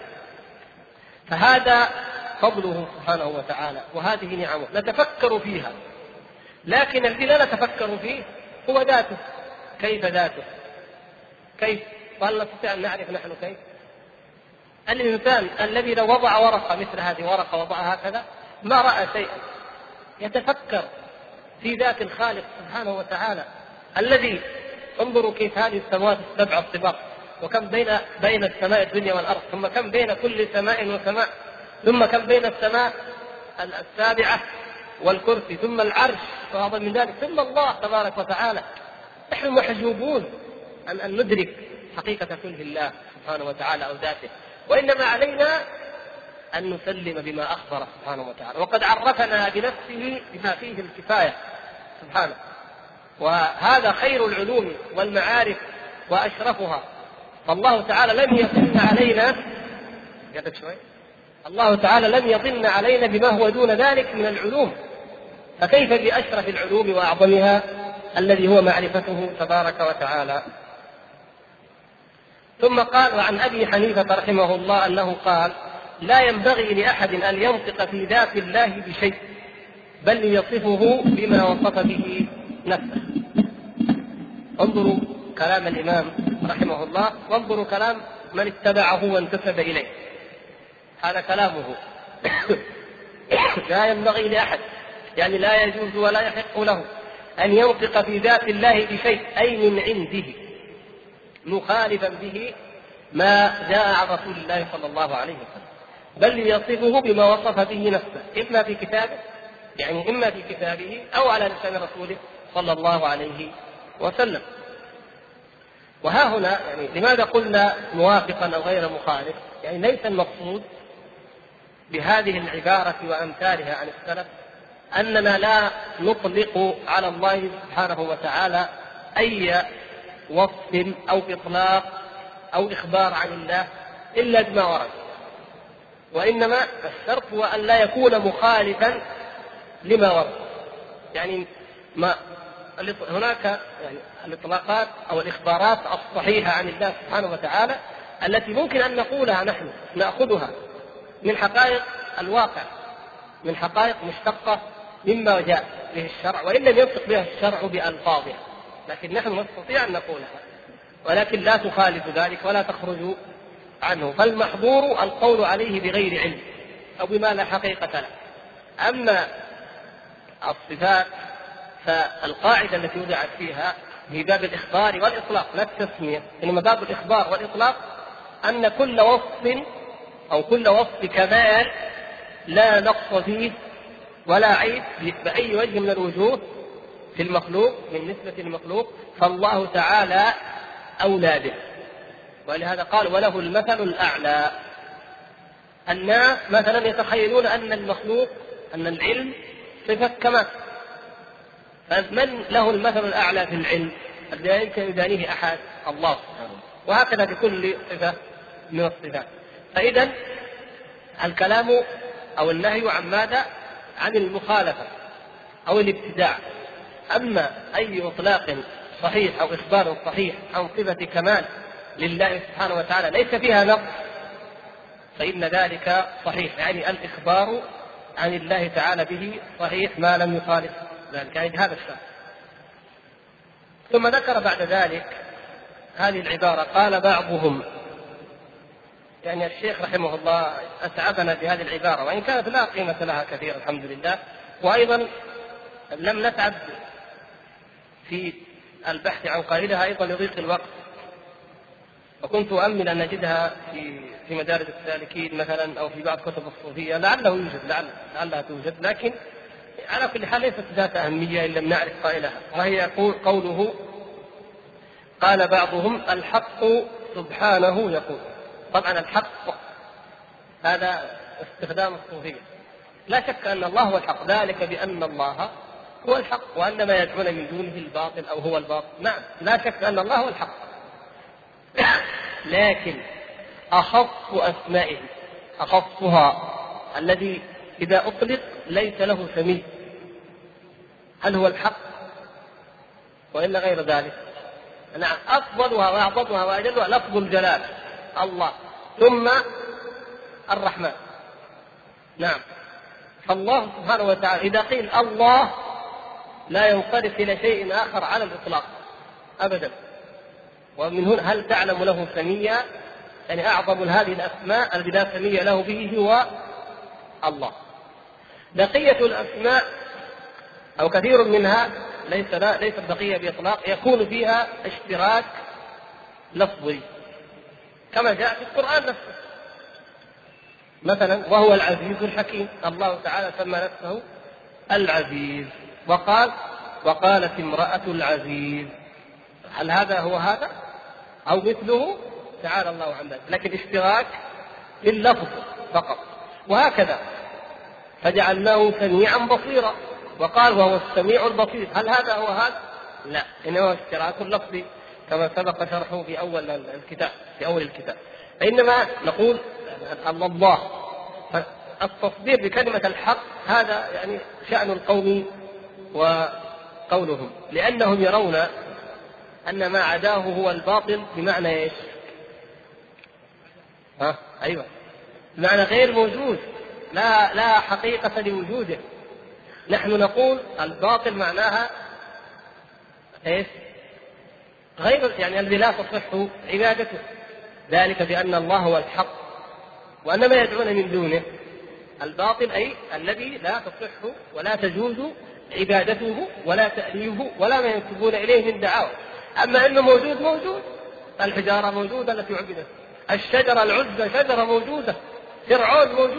A: فهذا فضله سبحانه وتعالى، وهذه نعمه نتفكر فيها. لكن الذي لا نتفكر فيه هو ذاته. كيف ذاته؟ كيف؟ وهل نستطيع أن نعرف نحن كيف؟ الإنسان الذي لو وضع ورقة مثل هذه ورقة وضعها هكذا ما رأى شيئا. يتفكر في ذات الخالق سبحانه وتعالى الذي، انظروا كيف هذه السماوات السبع الطباق، وكم بين السماء الدنيا والأرض، ثم كم بين كل سماء وسماء، ثم كم بين السماء السابعة والكرسي، ثم العرش وهذا من ذلك، ثم الله تبارك وتعالى. نحن محجوبون أن ندرك حقيقة كنه الله سبحانه وتعالى أو ذاته، وإنما علينا أن نسلم بما أخبر سبحانه وتعالى. وقد عرفنا بنفسه بما فيه الكفاية سبحانه، وهذا خير العلوم والمعارف وأشرفها. فالله تعالى لم يطن علينا الله تعالى لم يطن علينا بما هو دون ذلك من العلوم، فكيف بأشرف العلوم وأعظمها الذي هو معرفته تبارك وتعالى. ثم قال: وعن أبي حنيفة رحمه الله أنه قال: لا ينبغي لأحد أن ينطق في ذات الله بشيء، بل يصفه بما وصف به نفسه. انظروا كلام الإمام رحمه الله، وانظروا كلام من اتبعه وانتسب إليه. هذا كلامه. لا ينبغي لأحد، يعني لا يجوز ولا يحق له أن ينطق في ذات الله بشيء، أي من عنده، مخالفا به ما جاء عن رسول الله صلى الله عليه وسلم، بل يصفه بما وصف به نفسه، إما في كتابه، يعني إما في كتابه أو على لسان رسوله صلى الله عليه وسلم. وها هنا يعني لماذا قلنا موافقا أو غير مخالف؟ يعني ليس المقصود بهذه العبارة وأمثالها عن السلف أننا لا نطلق على الله سبحانه وتعالى أي وصف أو إطلاق أو إخبار عن الله إلا بما ورد، وإنما الشرط هو أن لا يكون مخالفا لما ورد. يعني هناك يعني الإطلاقات أو الإخبارات الصحيحة عن الله سبحانه وتعالى التي ممكن أن نقولها نحن، نأخذها من حقائق الواقع، من حقائق مشتقة مما جاء به الشرع، وإن لم ينطق بها الشرع بألفاظها، لكن نحن نستطيع أن نقولها، ولكن لا تخالف ذلك ولا تخرج عنه. فالمحظور القول عليه بغير علم أو بما لا حقيقة له. أما الصفات فالقاعدة التي وضعت فيها في باب الإخبار والإطلاق، لا التسمية، إنما باب الإخبار والإطلاق، أن كل وصف أو كل وصف كمال لا نقص فيه ولا عيب بأي وجه من الوجوه في المخلوق من نسبة المخلوق، فالله تعالى أولى به. ولهذا قال: وله المثل الأعلى. الناس مثلا يتخيلون أن المخلوق، أن العلم صفة كمال، فمن له المثل الأعلى في العلم الذي يمكن يدانيه أحد؟ الله سبحانه. وهكذا بكل صفة من الصفات. فإذا الكلام أو النهي عن ماذا؟ عن المخالفة أو الابتداع. أما أي إطلاق صحيح أو إخبار صحيح عن صفة كمال لله سبحانه وتعالى ليس فيها نقص فإن ذلك صحيح، يعني الإخبار عن الله تعالى به صحيح ما لم يخالف ذلك، يعني هذا الشرط. ثم ذكر بعد ذلك هذه العبارة: قال بعضهم. يعني الشيخ رحمه الله أتعبنا بهذه العبارة، وإن كانت لا قيمة لها كثير الحمد لله، وأيضا لم نتعب في البحث عن قائلها أيضا لضيق الوقت، وكنت أؤمل أن نجدها في مدارج السالكين مثلا أو في بعض كتب الصوفية، لعله يوجد، لعلها توجد، لكن على كل حال ليست ذات أهمية إن لم نعرف قائلها. وهي قوله: قال بعضهم الحق سبحانه يقول. طبعا الحق هذا استخدام الصوفية، لا شك أن الله هو الحق، ذلك بأن الله هو الحق وأن ما يدعون من دونه الباطل أو هو الباطل. نعم، لا شك أن الله هو الحق، لكن أخص أسمائه، أخصها الذي إذا أطلق ليس له سمي، هل هو الحق وإلا غير ذلك؟ نعم، أفضلها وأعظمها وأجلها لفظ الجلال الله، ثم الرحمن. نعم، فالله سبحانه وتعالى إذا قيل الله لا ينصرف إلى شيء آخر على الإطلاق أبدا. ومن هنا هل تعلم له سميا؟ يعني أعظم هذه الأسماء الذي لا سمي له به هو الله. بقية الأسماء أو كثير منها ليست بقية بإطلاق، يكون فيها اشتراك لفظي كما جاء في القرآن نفسه. مثلا: وهو العزيز الحكيم، الله تعالى سمى نفسه العزيز، وقالت امرأة العزيز. هل هذا هو هذا أو مثله؟ تعالى الله عن ذلك، لكن اشتراك باللفظ فقط. وهكذا فجعلناه سميعا بصيرا، وقال وهو السميع البصير. هل هذا هو هذا؟ لا، إنما اشتراك لفظي كما سبق شرحه في أول الكتاب. فإنما نقول الله. التصدير بكلمة الحق هذا يعني شأن القوم وقولهم، لأنهم يرون أن ما عداه هو الباطل، بمعنى إيش؟ أيوة، بمعنى غير موجود، لا حقيقة لوجوده. نحن نقول الباطل معناها إيش؟ غير، يعني الذي لا تصح عبادته، ذلك بأن الله هو الحق وأن ما يدعون من دونه الباطل، أي الذي لا تصح ولا تجوز عبادته ولا تأليهه ولا ما ينسبون إليه من دعاوى. أما أنه موجود، الحجارة موجودة التي عبدت، الشجرة العزة شجرة موجودة، فرعون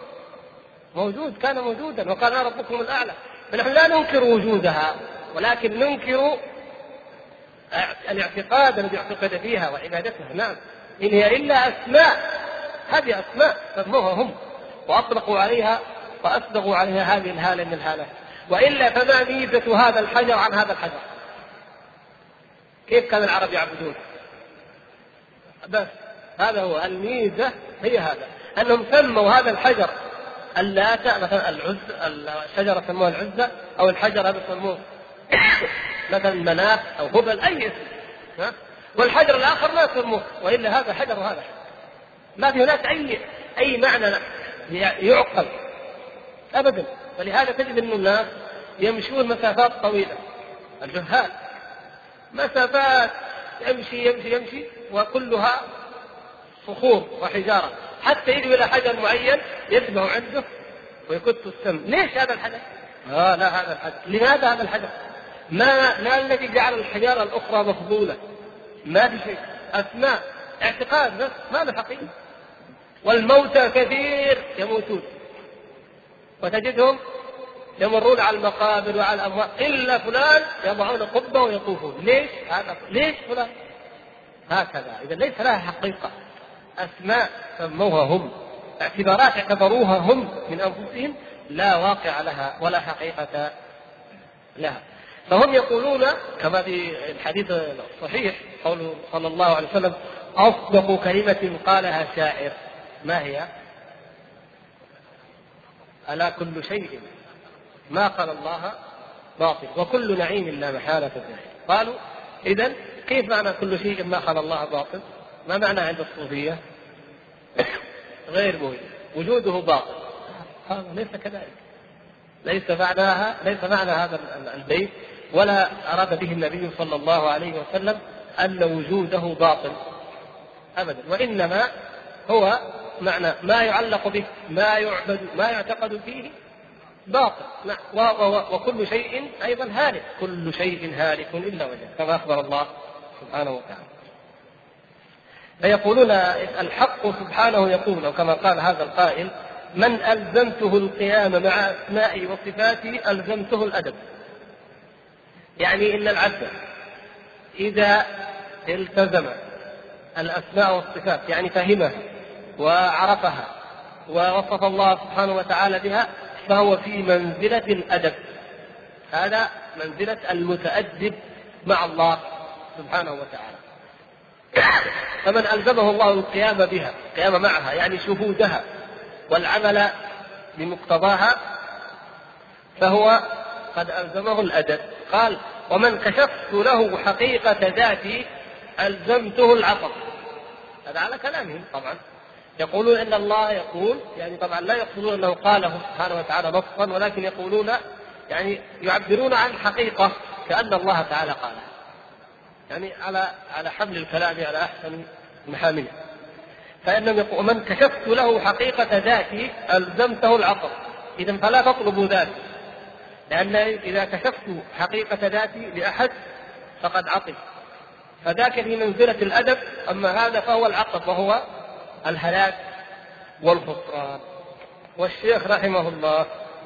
A: موجود كان موجودا، وقال أنا ربكم الأعلى. فنحن لا ننكر وجودها، ولكن ننكر الاعتقاد الذي اعتقد فيها وعبادتها. نعم، إن هي إلا أسماء، هذه أسماء سموها هم وأطلقوا عليها وأصدقوا عليها هذه الهالة من الهالات. وإلا فما ميزة هذا الحجر عن هذا الحجر؟ كيف كان العرب يعبدون؟ بس هذا هو الميزة، هي هذا أنهم سموا هذا الحجر اللات، مثلا الشجرة سموها العزة، أو الحجر هذا سموه مثلا مناف أو هبل، أي اسم، والحجر الآخر ما سموه، وإلا هذا حجر وهذا حجر، ما في هناك أي معنى يعقل أبدا. ولهذا تجد أن الناس يمشون مسافات طويلة، الجهال مسافات يمشي وكلها صخور وحجارة، حتى يجي إلى حجر معين يشبه عنده ويكت السم. ليش هذا الحجر؟ لا هذا الحجر. لماذا هذا الحجر؟ ما الذي جعل الحجارة الأخرى مفضولة؟ ما في شيء، أسماء، اعتقاد بس، ما له حقيقة. والموتى كثير يموتون، وتجدهم يمرون على المقابر وعلى الأموات، إلا فلان يضعون قبة ويطوفون. ليش هذا؟ ليش فلان؟ هكذا. إذا ليس لها حقيقة، أسماء سموها هم، اعتبارات اعتبروها هم من أنفسهم، لا واقع لها ولا حقيقة لها. فهم يقولون كما في الحديث الصحيح قوله صلى الله عليه وسلم: أصدق كلمة قالها شاعر ما هي؟ ألا كل شيء ما قال الله باطل وكل نعيم لا محالة فيه. قالوا إذن كيف معنى كل شيء ما قال الله باطل؟ ما معنى عند الصوفية؟ غير موجود، وجوده باطل. هذا ليس كذلك. ليس معنى هذا البيت ولا أراد به النبي صلى الله عليه وسلم أن وجوده باطل أبدا، وإنما هو معنى ما يعلق به، ما يعبد، ما يعتقد فيه باطل. وكل شيء أيضا هالك، كل شيء هالك إلا وجهه، كما أخبر الله سبحانه وتعالى. فيقولون الحق سبحانه يقول، أو كما قال هذا القائل: من ألزمته القيام مع أسمائي وصفاتي ألزمته الأدب. يعني إن العبد إذا التزم الأسماء والصفات، يعني فهمها وعرفها ووصف الله سبحانه وتعالى بها، فهو في منزلة الأدب. هذا منزلة المتأدب مع الله سبحانه وتعالى. فمن ألزمه الله القيام بها، القيام معها يعني شهودها والعمل بمقتضاها، فهو قد ألزمه الأدب. قال: ومن كشفت له حقيقة ذاتي ألزمته العطف. هذا على كلامهم طبعا، يقولون إن الله يقول، يعني طبعا لا يقولون أنه قاله سبحانه وتعالى نصا، ولكن يقولون يعني يعبرون عن حقيقة كأن الله تعالى قالها، يعني على حمل الكلام على أحسن محامله. فإنهم يقولون: من كشفت له حقيقة ذاتي ألزمته العطف. إذن فلا تطلبوا ذاتي، لأن إذا كشفت حقيقة ذاتي لأحد فقد عطف، فذاك في منزلة الأدب، أما هذا فهو العطف وهو الهلاك والخسران. والشيخ رحمه الله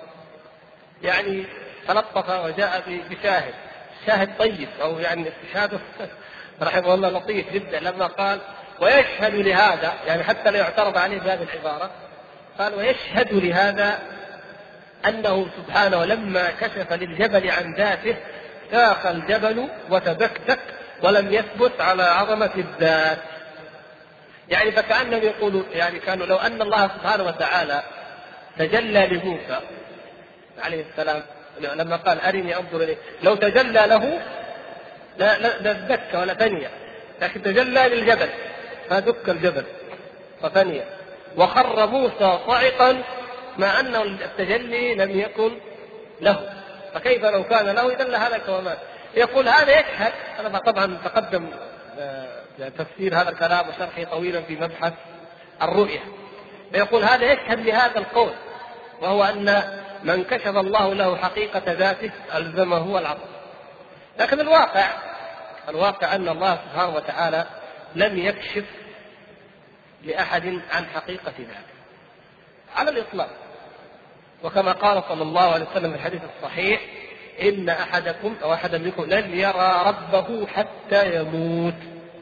A: يعني تلطف وجاء شاهد طيب، أو يعني استشهاده رحمه الله لطيف جدا، لما قال: ويشهد لهذا، يعني حتى لا يعترض عليه بهذه العبارة، قال: ويشهد لهذا أنه سبحانه لما كشف للجبل عن ذاته ساخ الجبل وتبكتك ولم يثبت على عظمة الذات. يعني فكأنهم يقولوا، يعني كانوا لو أن الله سبحانه وتعالى تجلى لموسى عليه السلام لما قال: أرني أنظر إليك، لو تجلى له لا دك ولا ثنية، لكن تجلى للجبل فدك الجبل فثنية، وخر موسى صعقا مع أن التجلي لم يكن له، فكيف لو كان له؟ إذن لهلك ومات. يقول هذا يشهد، أنا طبعا تقدم تفسير هذا الكلام وشرحه طويلا في مبحث الرؤية. يقول هذا يشهد لهذا القول، وهو أن من كشف الله له حقيقة ذاته ألزمه العطف. لكن الواقع أن الله سبحانه وتعالى لم يكشف لأحد عن حقيقة ذاته على الإطلاق، وكما قال صلى الله عليه وسلم في الحديث الصحيح: إن أحدكم أو أحدا منكم لن يرى ربه حتى يموت.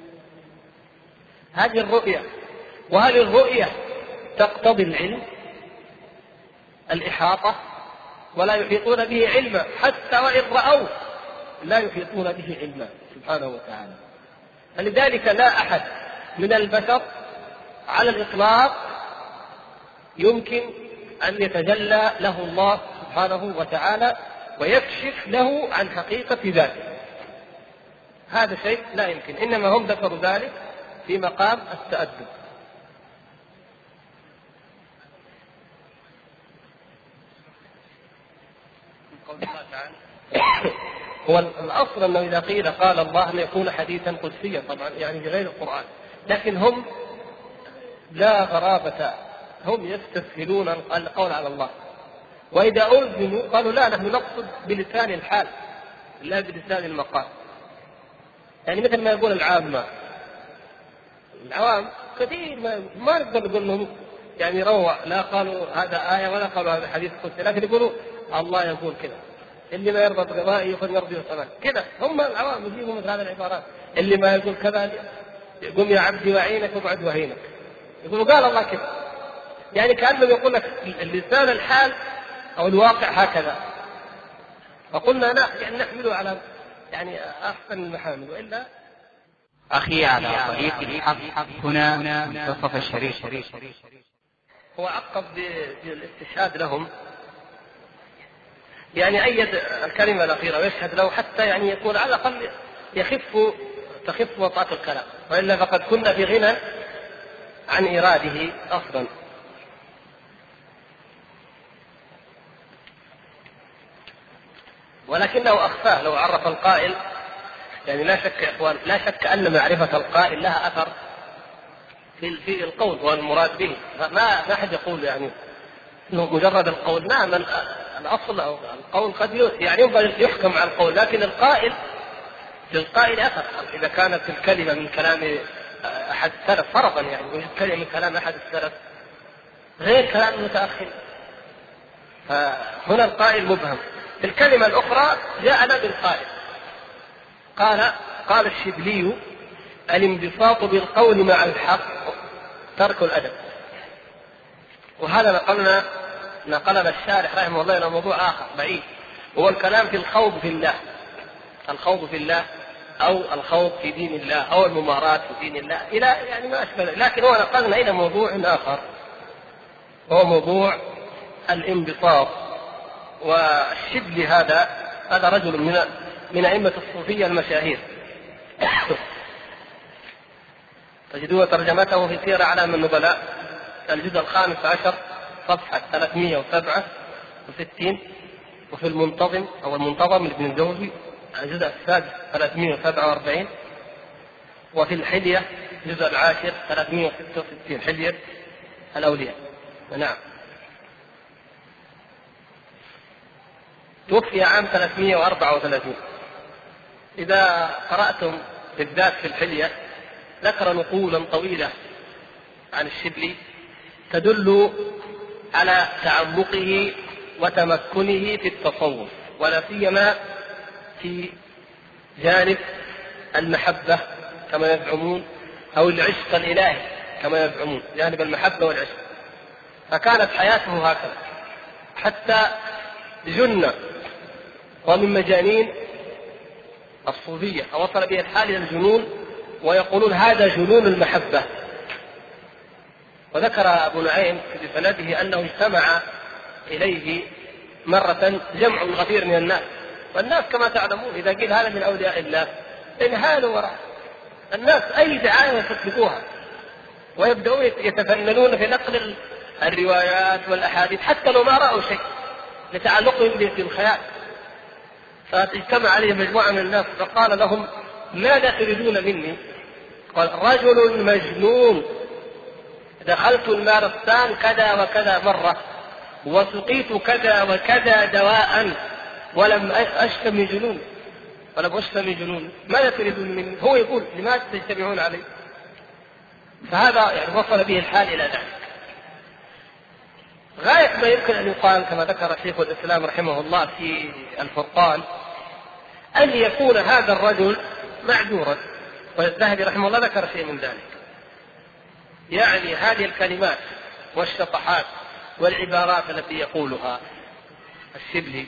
A: هذه الرؤية. وهل الرؤية تقتضي العلم؟ الإحاطة؟ ولا يحيطون به علما، حتى وإن رأوه لا يحيطون به علما سبحانه وتعالى. فلذلك لا أحد من البشر على الإطلاق يمكن أن يتجلى له الله سبحانه وتعالى ويكشف له عن حقيقة ذاته. هذا شيء لا يمكن، إنما هم ذكروا ذلك في مقام التأدب. هو الأصل أنه إذا قيل قال الله أن يكون حديثا قدسيا، طبعا يعني بغير القرآن، لكن هم لا غرابة، هم يستسهلون القول على الله، وإذا ألزموا قالوا لا، نحن نقصد بلسان الحال لا بلسان المقال. يعني مثل ما يقول العوام كثير ما نقدر نقول لهم يعني روع، لا قالوا هذا آية ولا قالوا هذا حديث قدسي، لكن يقولوا الله يقول كذا، اللي ما يرضى بقضائه فليرضي بسماه كذا. هم العوام يجيبوا مثل هذه العبارات، اللي ما يقول كذا قم يا عبدي وعينك وابعد وهينك، يقولوا قال الله كذا، يعني كأنه يقول لك اللسان الحال أو الواقع هكذا. فقلنا يعني نحمله على يعني أحسن المحامل، وإلا
C: أخي على طريق الحق هنا منتصف الشريف.
A: هو عقب بالاستشهاد لهم، يعني أيد الكلمة الأخيرة ويشهد له حتى يعني يكون على الأقل تخف وطأة الكلام، وإلا فقد كنا في غنى عن إراده أصلا. ولكنه أخفاه. لو عرف القائل يعني لا شك يا إخوان، لا شك أن معرفة القائل لها أثر في القول والمراد به. ما أحد يقول يعني إنه مجرد القول. نعم الأصل أو القول قد يعني ينبغي يحكم على القول، لكن القائل للقائل أثر. إذا كانت الكلمة من كلام أحد السلف فرضا، يعني وجد كلمة من كلام أحد السلف غير كلام المتأخر، فهنا القائل مبهم. في الكلمة الأخرى جاءنا بالقائل. قال الشبلي: الانبساط بالقول مع الحق ترك الأدب. وهذا نقلنا الشارح رحمه الله إلى موضوع آخر بعيد، هو الكلام في الخوض في الله، الخوض في الله أو الخوض في دين الله أو المماراة في دين الله إلى يعني ما أشبه. لكن هو نقلنا إلى موضوع آخر، هو موضوع الانبساط. والشبلي هذا رجل من أئمة الصوفية المشاهير، تجدون ترجمته في سير أعلام النبلاء الجزء 15 صفحة 367، وفي المنتظم أو المنتظم لابن الجوزي الجزء 347، وفي الحلية الجزء 10 366 حلية الأولياء. نعم، توفي عام 334. إذا قرأتم بالذات في الحلية ذكر نقولا طويلة عن الشبلي تدل على تعمقه وتمكنه في التصوف، ولا سيما في جانب المحبة كما يزعمون، أو العشق الإلهي كما يزعمون، جانب المحبة والعشق. فكانت حياته هكذا حتى جن، ومن مجانين الصوفية وصل به الحال إلى الجنون، ويقولون هذا جنون المحبة. وذكر أبو نعيم في سنده أنه اجتمع إليه مرة جمع غفير من الناس، والناس كما تعلمون إذا قيل هذا من أولياء الله انهالوا وراء الناس، أي دعاية يصدقوها، ويبدأون يتفننون في نقل الروايات والأحاديث حتى لو ما رأوا شيء لتعلقهم بالخيال. فاجتمع عليه مجموعة من الناس فقال لهم: ماذا تريدون مني؟ قال: رجل مجنون دخلت المارستان كذا وكذا مرة، وسقيت كذا وكذا دواء، ولم أشفى من جنون، ماذا تريدون مني؟ هو يقول: لماذا تجتمعون علي؟ فهذا يعني وصل به الحال إلى ذلك. غاية ما يمكن أن يقال كما ذكر شيخ الإسلام رحمه الله في الفرقان أن يكون هذا الرجل معذورا، والذهبي رحمه الله ذكر شيء من ذلك. يعني هذه الكلمات والشطحات والعبارات التي يقولها الشبلي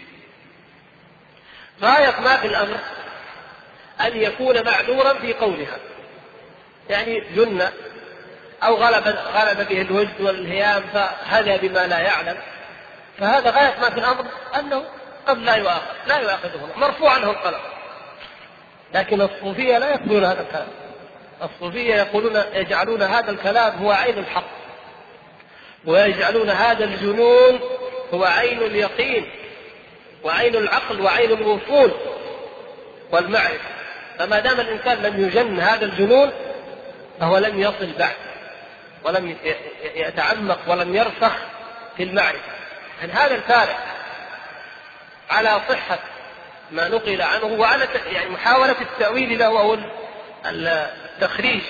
A: غاية ما في الأمر أن يكون معذورا في قولها، يعني جن أو غلب به الوجد والهيام فهذا بما لا يعلم، فهذا غاية ما في الأمر أنه قد لا يؤاخذه مرفوع عنه القلم. لكن الصوفية لا يقولون هذا الكلام، الصوفية يجعلون هذا الكلام هو عين الحق، ويجعلون هذا الجنون هو عين اليقين وعين العقل وعين الوصول والمعرفة. فما دام الإنسان لم يجن هذا الجنون فهو لم يصل بعد، ولم يتعمق ولم يرسخ في المعرفة. يعني هذا الفارق على صحة ما نقل عنه وعلى يعني محاولة التأويل له أو التخريج.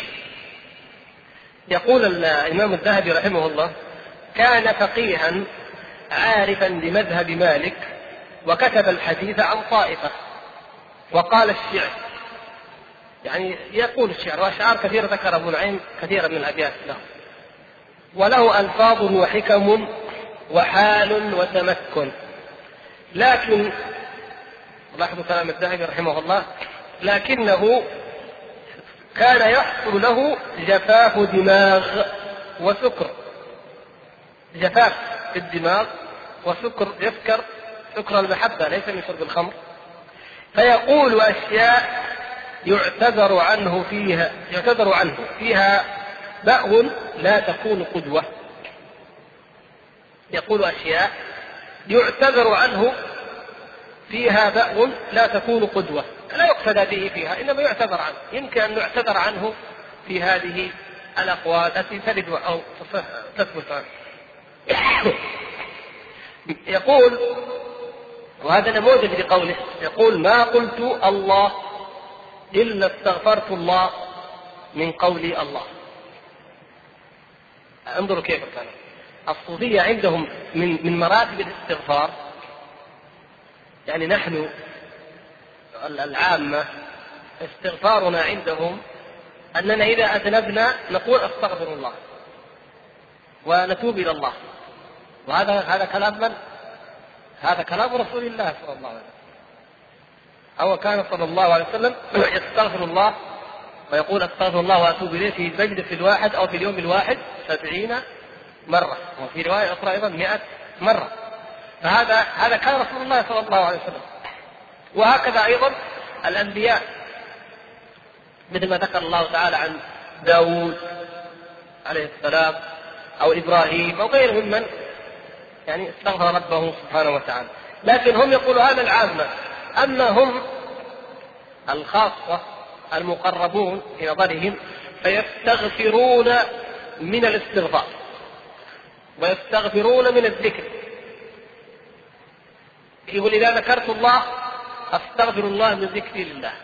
A: يقول الإمام الذهبي رحمه الله: كان فقيها عارفا بمذهب مالك، وكتب الحديث عن طائفة، وقال الشعر، يعني يقول الشعر وأشعار كثيرة ذكر أبو نعيم كثيرا من الأبيات له، وله ألفاظ وحكم وحال وتمكن. لكن لاحظوا كلام الذهبي رحمه الله: لكنه كان يحصل له جفاف دماغ وسكر، جفاف في الدماغ وسكر، يسكر سكر المحبة ليس من شرب الخمر، فيقول أشياء يعتذر عنه فيها بأو لا تكون قدوة. يقول أشياء يعتذر عنه
D: فيها بأو لا تكون قدوة، لا يقتدى به فيها، إنما يعتذر عنه، يمكن أن يعتذر عنه في هذه الأقوال التي ترد أو تثبت عنه. يقول، وهذا نموذج لقوله، يقول: ما قلت الله إلا استغفرت الله من قولي الله. انظروا كيف كان الصوفية عندهم من مراتب الاستغفار. يعني نحن العامة استغفارنا عندهم أننا إذا أذنبنا نقول أستغفر الله ونتوب إلى الله، وهذا كلام من؟ هذا كلام رسول الله صلى الله عليه وسلم. أو كان صلى الله عليه وسلم يستغفر الله ويقول أستغفر الله وأتوب إليه في المجلس الواحد أو في اليوم الواحد 70 مرة، وفي رواية أخرى أيضا 100 مرة. فهذا كان رسول الله صلى الله عليه وسلم. وهكذا أيضا الأنبياء، مثل ما ذكر الله تعالى عن داود عليه السلام أو إبراهيم أو غيرهم من يعني استغفر ربه سبحانه وتعالى. لكن هم يقولوا هذا العامة. أما هم الخاصة المقربون في نظرهم فيستغفرون من الاستغفار ويستغفرون من الذكر. يقول: إذا ذكرت الله أستغفر الله من ذكري لله،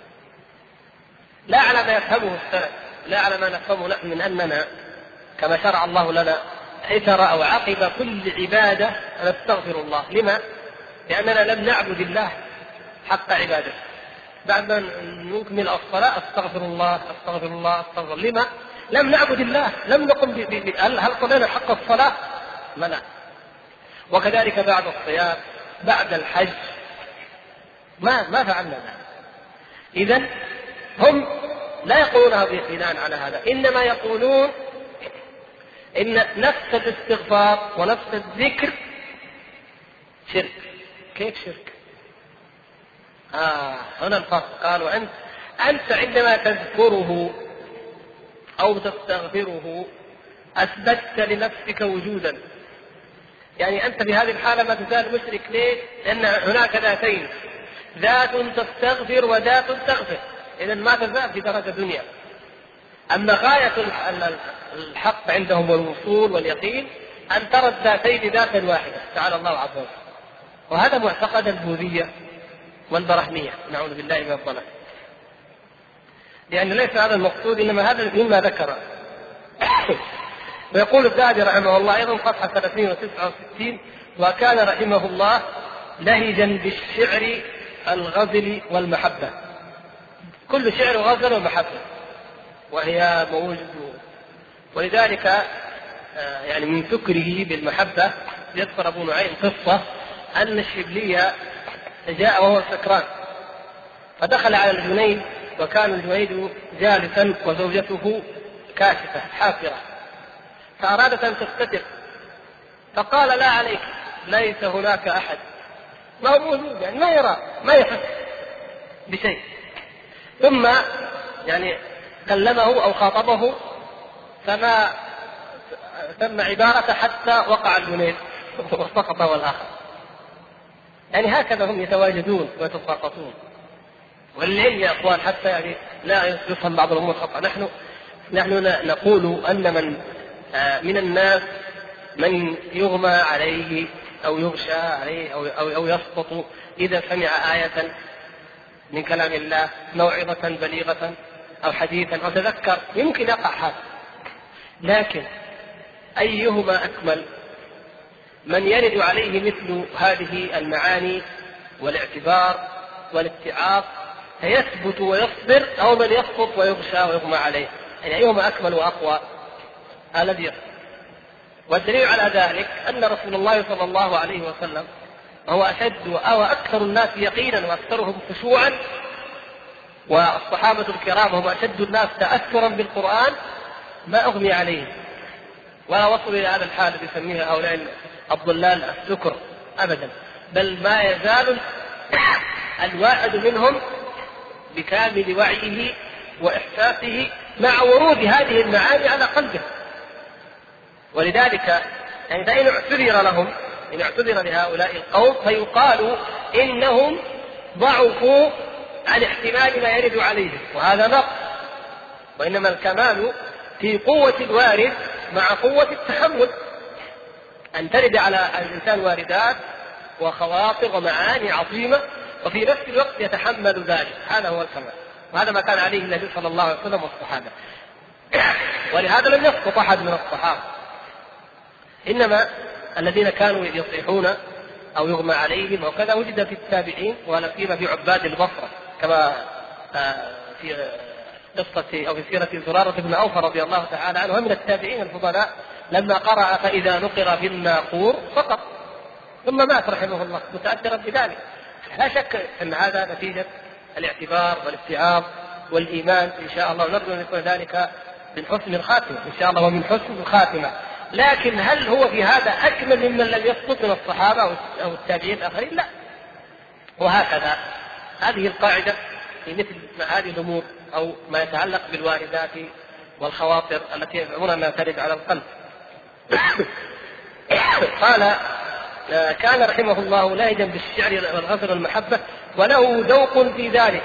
D: لا على ما يفهمه السلف، لا على ما نفهمه نحن من أننا كما شرع الله لنا إثر أو عقب كل عبادة نستغفر الله. لما؟ لأننا لم نعبد الله حق عبادته. بعد ما نكمل الصلاة أستغفر الله أستغفر الله أستغفر الله. لما؟ لم نعبد الله، لم نقم هل صلينا حق الصلاة؟ لا. وكذلك بعد الصيام، بعد الحج ما فعلنا ذلك. إذن هم لا يقولونها بناء على هذا، إنما يقولون إن نفس الاستغفار ونفس الذكر شرك. كيف شرك؟ هنا الفرق. قالوا: أنت عندما تذكره أو تستغفره أثبتت لنفسك وجودا. يعني أنت في هذه الحالة ما تزال مشرك. ليه؟ لأن هناك ذاتين، ذات تستغفر وذات تغفر، إذن ما تزال في درجة دنيا. أما غاية الحق عندهم والوصول واليقين أن ترى الذاتين ذاتا واحدة، تعالى الله عز وجل. وهذا معتقد البوذية والبرهمية، نعوذ بالله من الضلال. لأن ليس هذا المقصود، إنما هذا مما ذكر. ويقول الذهبي رحمه الله أيضا صفحة 369: وكان رحمه الله لهجا بالشعر الغزل والمحبة. كل شعر غزل ومحبة وهي موجود. ولذلك يعني من فكره بالمحبة يذكر أبو نعيم قصة أن الشبلية جاء وهو سكران فدخل على الجنيد، وكان الجنيد جالسا وزوجته كاشفة حافرة، فأرادت أن تستتر فقال: لا عليك، ليس هناك أحد. ما هو موجود، يعني ما يرى ما يحس بشيء. ثم يعني كلمه أو خاطبه فما ثم عبارة حتى وقع الجنيد وسقط هو الآخر. يعني هكذا هم يتواجدون ويتساقطون. والعلم يا أخوان حتى يعني لا يفهم بعض الأمور خطأ. نحن نقول أن من الناس من يغمى عليه أو يغشى عليه أو يسقط إذا سمع آية من كلام الله، موعظة بليغة أو حديثا أو تذكر، يمكن يقع هذا. لكن أيهما أكمل؟ من يرد عليه مثل هذه المعاني والاعتبار والاتعاظ فيثبت ويصبر، أو من يسقط ويغشى ويغمى عليه؟ يعني أيهما أكمل وأقوى؟ الذي يصبر. والدليل على ذلك أن رسول الله صلى الله عليه وسلم هو أشد أو أكثر الناس يقينا وأكثرهم خشوعا، والصحابة الكرام هم أشد الناس تأثرا بالقرآن، ما أغمي عليه ولا وصل إلى هذا الحال الذي يسميها هؤلاء الضلال السكر أبدا، بل ما يزال الواحد منهم بكامل وعيه وإحساسه مع ورود هذه المعاني على قلبه. ولذلك يعني فإن اعتذر لهم إن اعتذر لهؤلاء القوم فيقال إنهم ضعفوا عن احتمال ما يرد عليهم، وهذا نقص. وإنما الكمال في قوة الوارد مع قوة التحمل، أن ترد على الإنسان واردات وخواطر ومعاني عظيمة وفي نفس الوقت يتحمل ذلك، هذا هو الكمال. وهذا ما كان عليه النبي صلى الله عليه وسلم والصحابة. ولهذا لم يسقط أحد من الصحابة، إنما الذين كانوا يصيحون أو يغمى عليهم وكذا وجد في التابعين، ولا سيما في عباد البصرة، كما في قصة أو في سيرة زرارة بن أوفى رضي الله تعالى عنه من التابعين الفضلاء، لما قرأ فإذا نقر في الناقور سقط ثم مات رحمه الله متأثرا بذلك. لا شك أن هذا نتيجة الاعتبار والاتعاظ والإيمان إن شاء الله، ونرجو أن يكون ذلك من حسن الخاتمة إن شاء الله ومن حسن الخاتمة. لكن هل هو في هذا أكمل ممن لم يسقط من الصحابة أو التابعين الآخرين؟ لا. وهكذا هذه القاعدة في مثل هذه الأمور أو ما يتعلق بالواردات والخواطر التي يزعمون أنها ترد على القلب. قال كان رحمه الله لاهجا بالشعر والغزل والمحبة، وله ذوق في ذلك،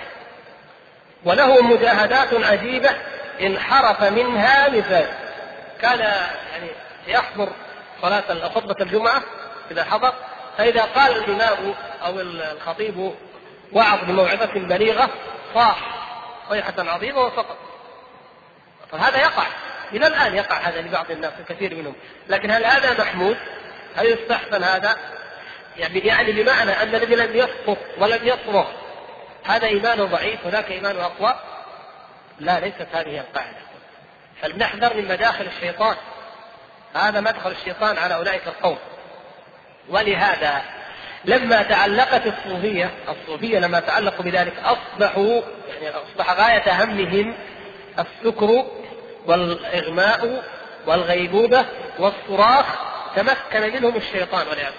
D: وله مجاهدات عجيبة انحرف منها مثال. كان يعني يحضر صلاة خطبة الجمعة إذا حضر، فإذا قال الإمام أو الخطيب وعظ بموعظة بليغة صاح صيحة عظيمة وسقط. فهذا يقع إلى الآن، يقع هذا لبعض الناس الكثير منهم. لكن هل هذا محمود؟ هل يستحسن هذا؟ يعني بمعنى أن الذي لم يسقط ولم يصرخ هذا إيمانه ضعيف وذاك إيمانه أقوى؟ لا، ليست هذه القاعدة. فلنحذر من مداخل الشيطان، هذا مدخل الشيطان على أولئك القوم. ولهذا لما تعلقت الصوفية لما تعلقوا بذلك أصبح غاية همهم السكر والإغماء والغيبوبة والصراخ، تمكن منهم الشيطان والعياذ.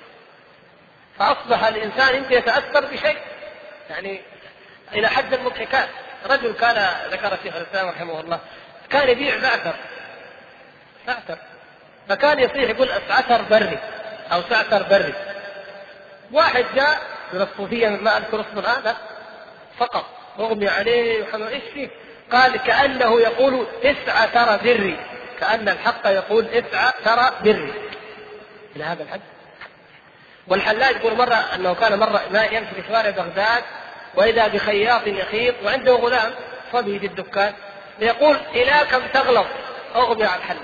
D: فأصبح الإنسان يمكن يتأثر بشيء يعني إلى حد المضحكات. رجل كان ذكر شيخ الإسلام رحمه الله كان يبيع سعتر، فكان يصيح يقول أسعتر بري أو سعتر بري. واحد جاء من الصوفية ما أذكر اسمه الآن فقط أغمي عليه وحمل إيش فيه؟ قال كأنه يقول 9 ترى بري، كأن الحق يقول 9 ترى بري، إلى هذا الحد. والحلاج يقول مرة أنه كان مرة ما يمشي في شوارع بغداد وإذا بخياط يخيط وعنده غلام صبي في الدكان يقول إلى كم تغلط؟ أغمي على الحلاج.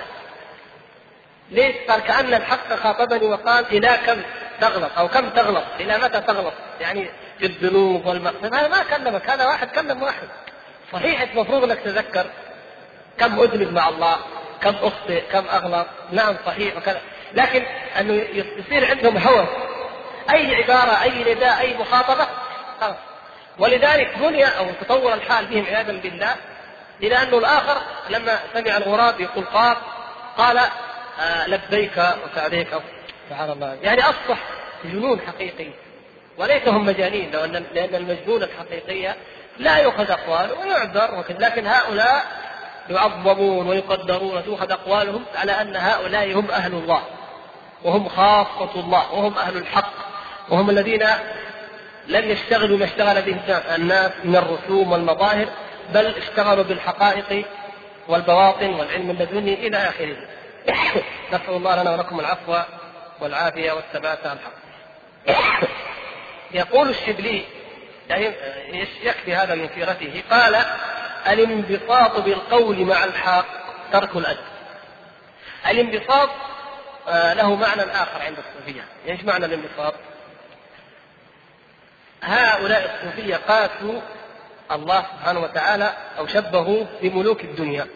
D: ليش؟ قال كأن الحق خاطبني وقال إلى كم تغلط أو كم تغلط، إلى متى تغلط؟ يعني في الذنوب والمقصد. هذا ما كلمك، هذا واحد كلم واحد. صحيح المفروض أنك تذكر كم أذنب مع الله، كم أخطئ، كم أغلط، نعم صحيح وكذا، لكن أنه يصير عندهم هوس، أي عبارة أي نداء أي مخاطبة خلاص. ولذلك بني أو تطور الحال بهم عياذا بالله إلى أنه الآخر لما سمع الغراب يقول قال لبيك وسعديك، سبحان الله. يعني أصبح جنون حقيقي، وليسهم مجانين، لأن المجنون الحقيقية لا يؤخذ أقواله ويعذر، لكن هؤلاء يعظمون ويقدرون وتؤخذ أقوالهم على أن هؤلاء هم أهل الله وهم خاصة الله وهم أهل الحق، وهم الذين لم يشتغلوا ما اشتغل به الناس من الرسوم والمظاهر، بل اشتغلوا بالحقائق والبواطن والعلم اللدني إلى آخره. نسأل الله لنا ولكم العفو والعافية والثبات على الحق. يقول الشبلي يعني يكفي هذا من سيرته، قال الانبساط بالقول مع الحق ترك الأدب. الانبساط له معنى آخر عند الصوفية. ايش معنى الانبساط؟ هؤلاء الصوفية قاسوا الله سبحانه وتعالى أو شبهوا بملوك الدنيا،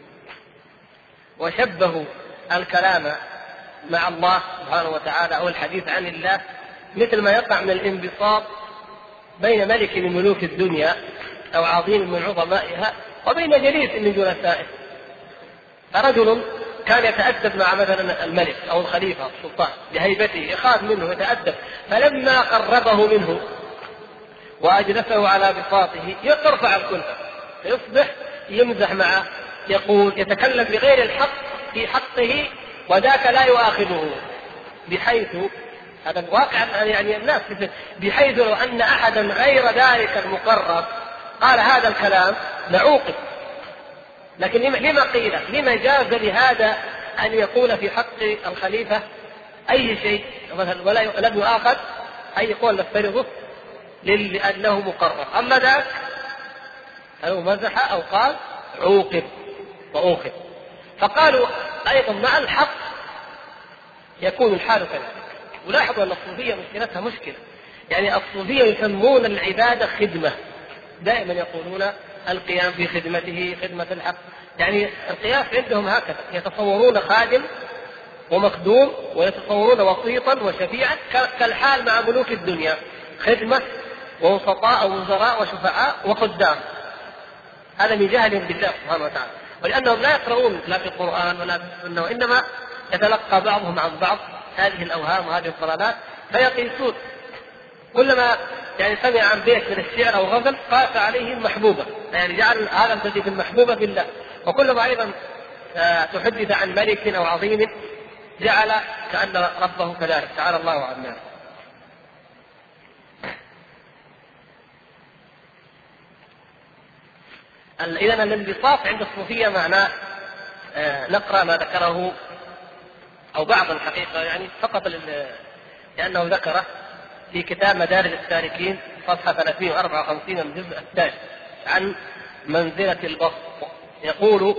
D: وشبهوا الكلام مع الله سبحانه وتعالى أو الحديث عن الله مثل ما يقع من الانبساط بين ملك من ملوك الدنيا أو عظيم من عظمائها وبين جليس من جلسائه. فرجل كان يتأدب مع مثلا الملك أو الخليفة السلطان بهيبته، يخاف منه يتأدب، فلما قربه منه وأجلسه على بساطه يرفع الكلفة، فيصبح يمزح معه، يقول يتكلم بغير الحق في حقه وذاك لا يؤاخذه. بحيث هذا واقع يعني الناس، بحيث لو أن أحدا غير ذلك المقرب قال هذا الكلام لعوقب. لكن لما قيل؟ لما جاز لهذا أن يقول في حق الخليفة أي شيء مثلا ولا لم يؤاخذ أي قول نفترضه لأنه مقرر؟ أما ذاك أو مزح أو قال عوقب وأوخذ. فقالوا أيضا مع الحق يكون الحال كذلك. ولاحظوا أن الصوفية مشكلتها مشكلة، يعني الصوفية يسمون العبادة خدمة، دائما يقولون القيام في خدمته خدمة الحق. يعني القياس عندهم هكذا، يتصورون خادم ومخدوم ويتصورون وسيطا وشفيعا كالحال مع ملوك الدنيا، خدمة ووسطاء ووزراء وشفعاء وخدام. هذا من جهلهم بالله سبحانه وتعالى، ولأنهم لا يقرؤون لا في القرآن ولا في السنة، وإنما يتلقى بعضهم عن بعض هذه الأوهام وهذه الضلالات، فيقيسون كلما يعني سمع عن بيت من الشعر أو غزل قاس عليهم محبوبة، يعني جعل هذا الذي المحبوبة بالله. وكلما أيضا تحدث عن ملك أو عظيم جعل كأن ربه كذلك، تعالى الله عنا. إذن الانبساط عند الصوفية معناه نقرأ ما ذكره أو بعض الحقيقة يعني فقط لأنه ذكره في كتاب مدارج السالكين صفحة 354 من الجزء الثالث عن منزلة البسط. يقول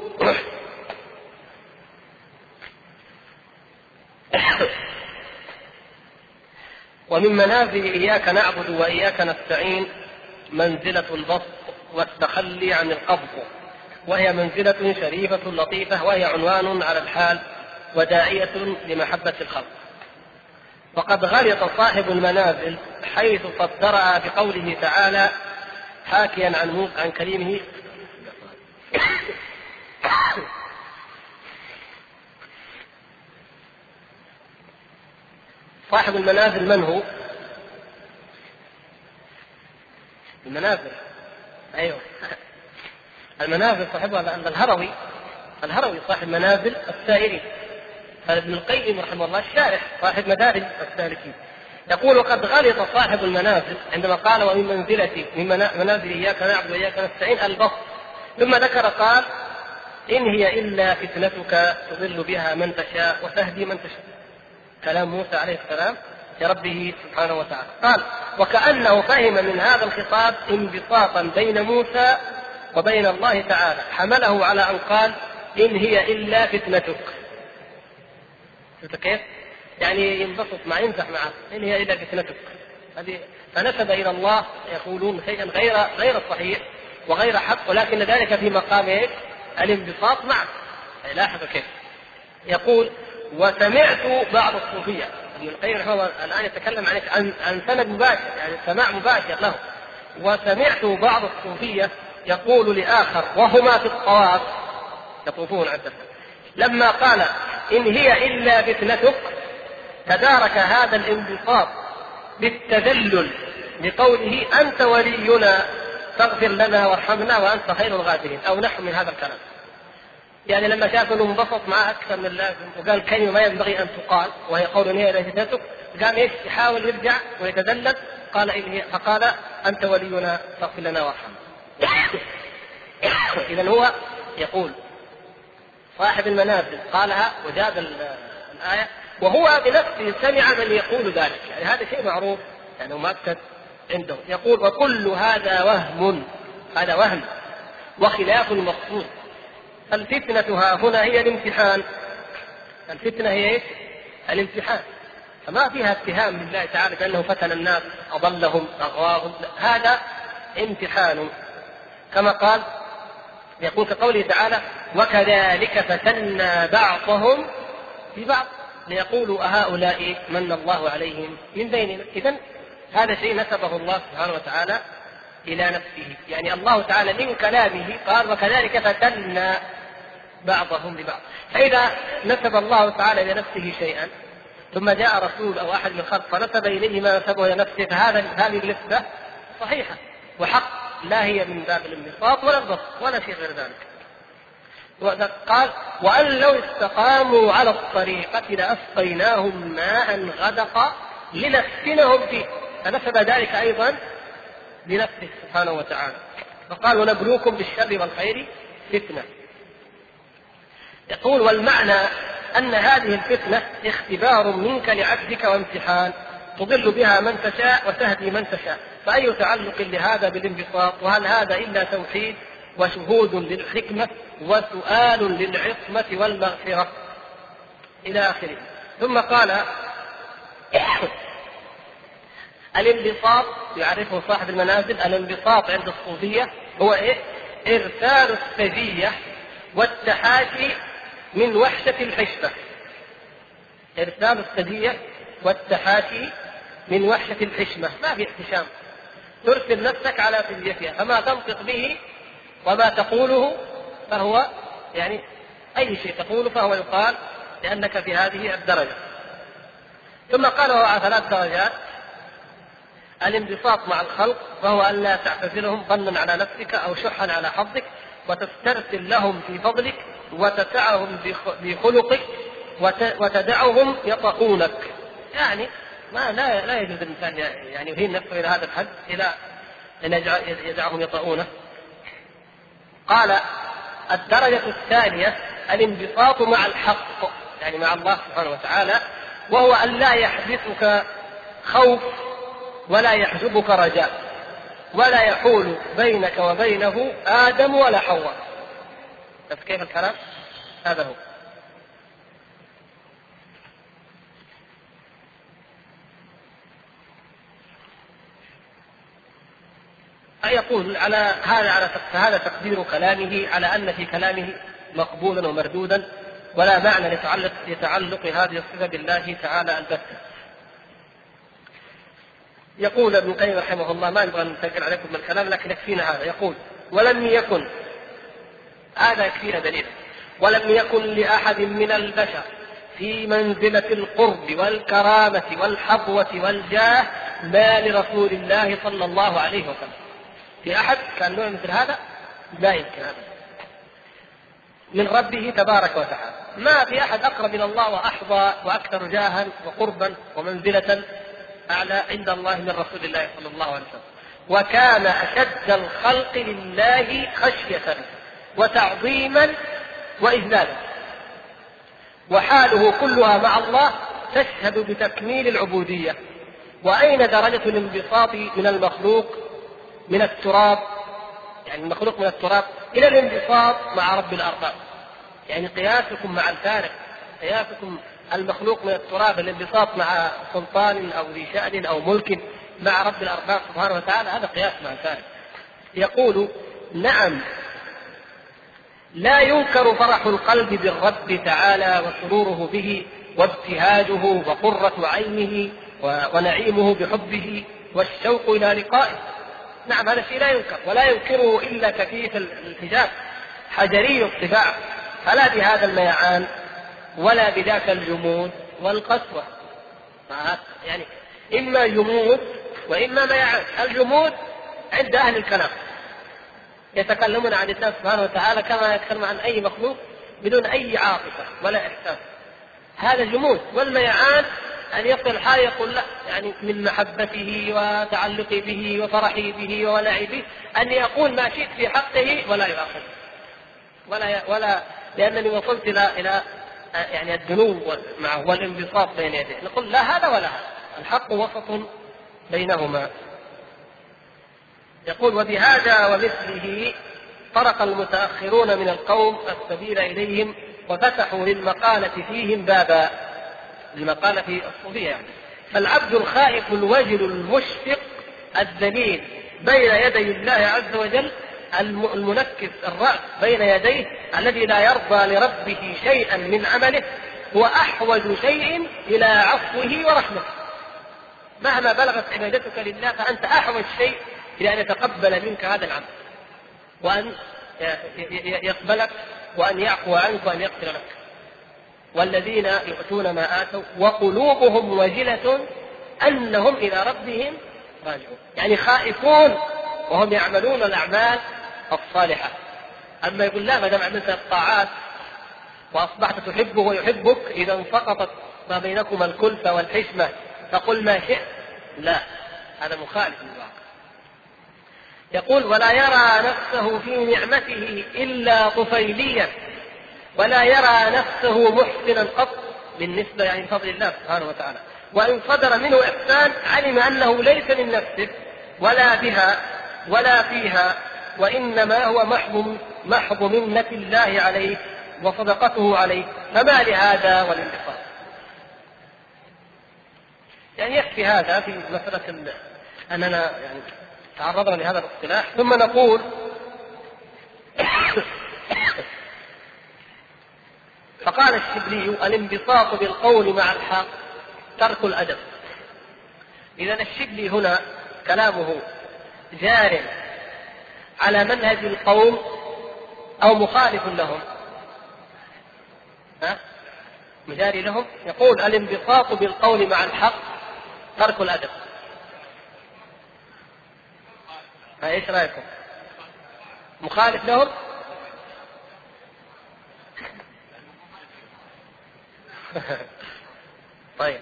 D: ومن منازل إياك نعبد وإياك نستعين منزلة البسط والتخلي عن القبض، وهي منزلة شريفة لطيفة، وهي عنوان على الحال وداعية لمحبة الخلق. وقد غلط صاحب المنازل حيث صدرها بقوله تعالى حاكيا عن كريمه صاحب المنازل من هو؟ المنازل أيوه المنازل صاحبها الهروي صاحب منازل السائرين. فابن القيم رحمه الله الشارح صاحب مدارج السالكين يقول وقد غلط صاحب المنازل عندما قال ومن منزلتي من منازل إياك نعبد وإياك نستعين البسط، ثم ذكر قال إن هي إلا فتنتك تضل بها من تشاء وتهدي من تشاء، كلام موسى عليه السلام لربه سبحانه وتعالى. قال وكأنه فهم من هذا الخطاب انبساطا بين موسى وبين الله تعالى حمله على أن قال إن هي إلا فتنتك. كيف؟ يعني ينبسط مع يمزح معه إن هي إلا فتنتك. فنسب إلى الله يقولون شيئا غير صحيح وغير حق، ولكن ذلك في مقام الانبساط معه. لاحظ كيف يقول وسمعت بعض الصوفية. ابن القيم رحمه الله الآن يتكلم عن سند مباشر، يعني سماع مباشر له. وسمعت بعض الصوفية يقول لآخر وهما في الطواف يطوفون عدة لما قال إن هي إلا فتنتك تدارك هذا الانبساط بالتذلل بقوله أنت ولينا فاغفر لنا وارحمنا وأنت خير الغافرين أو نحو من هذا الكلام. يعني لما شاف أنه انبسط مع أكثر من اللازم وقال كلمة ما ينبغي أن تقال وهي قول إن هي إلا فتنتك، قام إيش يحاول يرجع ويتذلل قال فقال أنت ولينا فاغفر لنا وارحمنا. إذن هو يقول صاحب المنازل قالها وجاب الآية وهو بنفسه سمع من يقول ذلك، يعني هذا شيء معروف يعني مؤكد عنده. يقول وكل هذا وهم وخلاف المقصود. الفتنة ها هنا هي الامتحان، الفتنة هي ايش؟ الامتحان، فما فيها اتهام بالله تعالى بأنه فتن الناس أضلهم أغواهم، هذا امتحان كما قال يقول كقوله تعالى وكذلك فتنا بعضهم ببعض ليقولوا أهؤلاء من الله عليهم من بيننا. إذن هذا شيء نسبه الله سبحانه وتعالى إلى نفسه، يعني الله تعالى من كلامه قال وكذلك فتنا بعضهم ببعض. فإذا نسب الله تعالى إلى نفسه شيئا ثم جاء رسول أو أحد من الخلق فنسب إليه ما نسبه إلى نفسه فهذه النسبة صحيحة وحق، لا هي من باب الانبساط ولا البسط ولا شيء غير ذلك. قال وأن لو استقاموا على الطريقة لأسقيناهم ماء غدقا لنفتنهم فيه، فنسب ذلك أيضا لنفسه سبحانه وتعالى، فقال ونبلوكم بالشر والخير فتنة. يقول والمعنى أن هذه الفتنة اختبار منك لعبدك وامتحان تضل بها من تشاء وتهدي من تشاء، فأي تعلق لهذا بالانبساط؟ وهل هذا إلا توحيد وشهود للحكمة وسؤال للعصمة والمغفرة إلى آخره. ثم قال الانبساط يعرفه صاحب المنازل، الانبساط عند الصوفية هو إرسال السجية والتحاشي من وحشة الحشمة. إرسال السجية والتحاشي من وحشة الحشمة، ما في احتشام، ترسل نفسك على سجيتها، فما تنطق به وما تقوله فهو يعني أي شيء تقوله فهو يقال لأنك في هذه الدرجة. ثم قال وهو 3 درجات: الانبساط مع الخلق وهو أن لا تعتزلهم ظنا على نفسك أو شحا على حظك، وتسترسل لهم في فضلك وتسعهم بخلقك وتدعهم يطؤونك، يعني لا يجوز الإنسان يعني يهين نفسه إلى هذا الحد إلى أن يدعهم يطؤونه. قال الدرجة الثانية الانبساط مع الحق، يعني مع الله سبحانه وتعالى، وهو أن لا يحدثك خوف ولا يحجبك رجاء ولا يحول بينك وبينه آدم ولا حواء. كيف الكلام؟ هذا هو. يقول على هذا تقدير كلامه على أن في كلامه مقبولا ومردودا ولا معنى لتعلق هذه الصفة بالله تعالى البتة. يقول ابن القيم رحمه الله، ما نبغى ننتقل عليكم من الكلام لكن يكفينا هذا، يقول ولم يكن، هذا يكفينا دليل، ولم يكن لأحد من البشر في منزلة القرب والكرامة والحظوة والجاه ما لرسول الله صلى الله عليه وسلم. في أحد كان له مثل هذا؟ لا يمكن هذا من ربه تبارك وتعالى. ما في أحد أقرب إلى الله وأحظى وأكثر جاها وقربا ومنزلة أعلى عند الله من رسول الله صلى الله عليه وسلم. وكان أشد الخلق لله خشية وتعظيما وإذلالا، وحاله كلها مع الله تشهد بتكميل العبودية. وأين درجة الانبساط من المخلوق من التراب، يعني المخلوق من التراب إلى الانبساط مع رب الأرباب؟ يعني قياسكم مع الفارق، قياسكم المخلوق من التراب الانبساط مع سلطان أو ذي شأن أو ملك مع رب الأرباب سبحانه وتعالى، هذا قياس مع الفارق. يقول نعم لا ينكر فرح القلب بالرب تعالى وسروره به وابتهاجه وقرة عينه ونعيمه بحبه والشوق إلى لقائه. نعم هذا الشيء لا ينكر، ولا ينكره إلا كفيف الحجاب حجري الطباع، فلا بهذا الميعان ولا بذاك الجمود والقسوة. يعني إما جمود وإما ميعان. الجمود عند أهل الكلام يتكلمون عن الله سبحانه وتعالى كما يتكلم عن أي مخلوق بدون أي عاطفة ولا إحساس، هذا جمود. والميعان أن يصل حال يقول لا، يعني من محبته وتعلقي به وفرحي به وولعي به أن يقول ما شئت في حقه ولا يؤاخذ ولا لأنني وصلت إلى يعني الدنو معه والانبساط بين يديه. نقول لا هذا ولا هذا، الحق وسط بينهما. يقول وبهذا ومثله طرق المتأخرون من القوم السبيل إليهم وفتحوا للمقالة فيهم بابا، المقالة في الصوفية يعني. فالعبد الخائف الوجل المشفق الذليل بين يدي الله عز وجل، المنكس الرأس بين يديه، الذي لا يرضى لربه شيئا من عمله، هو أحوج شيء إلى عفوه ورحمته. مهما بلغت عبادتك لله فأنت أحوج شيء إلى أن يتقبل منك هذا العمل وأن يقبلك وأن يعفو عنك وأن يغفر لك. والذين يؤتون ما آتوا وقلوبهم وجلة أنهم إلى ربهم راجعون، يعني خائفون وهم يعملون الأعمال الصالحة. أما يقول لا، ما دام عملت الطاعات وأصبحت تحبه ويحبك إذا سقطت ما بينكما الكلفة والحشمة فقل ما شئت، لا، هذا مخالف للواقع. يقول ولا يرى نفسه في نعمته إلا طفيليا، ولا يرى نفسه محسنا قط بالنسبة يعني لفضل الله سبحانه وتعالى، وإن صدر منه إحسان علم أنه ليس من نفسه ولا بها ولا فيها، وإنما هو محض منة الله عليه وصدقته عليه، فما لهذا والانتصار. يعني يكفي هذا في مسألة أننا يعني تعرضنا لهذا الاصطلاح. ثم نقول فقال الشبلي الانبساط بالقول مع الحق ترك الأدب. إذن الشبلي هنا كلامه جار على منهج القوم أو مخالف لهم؟ مجاري لهم. يقول الانبساط بالقول مع الحق ترك الأدب. ايش رأيكم؟ مخالف لهم؟ طيب،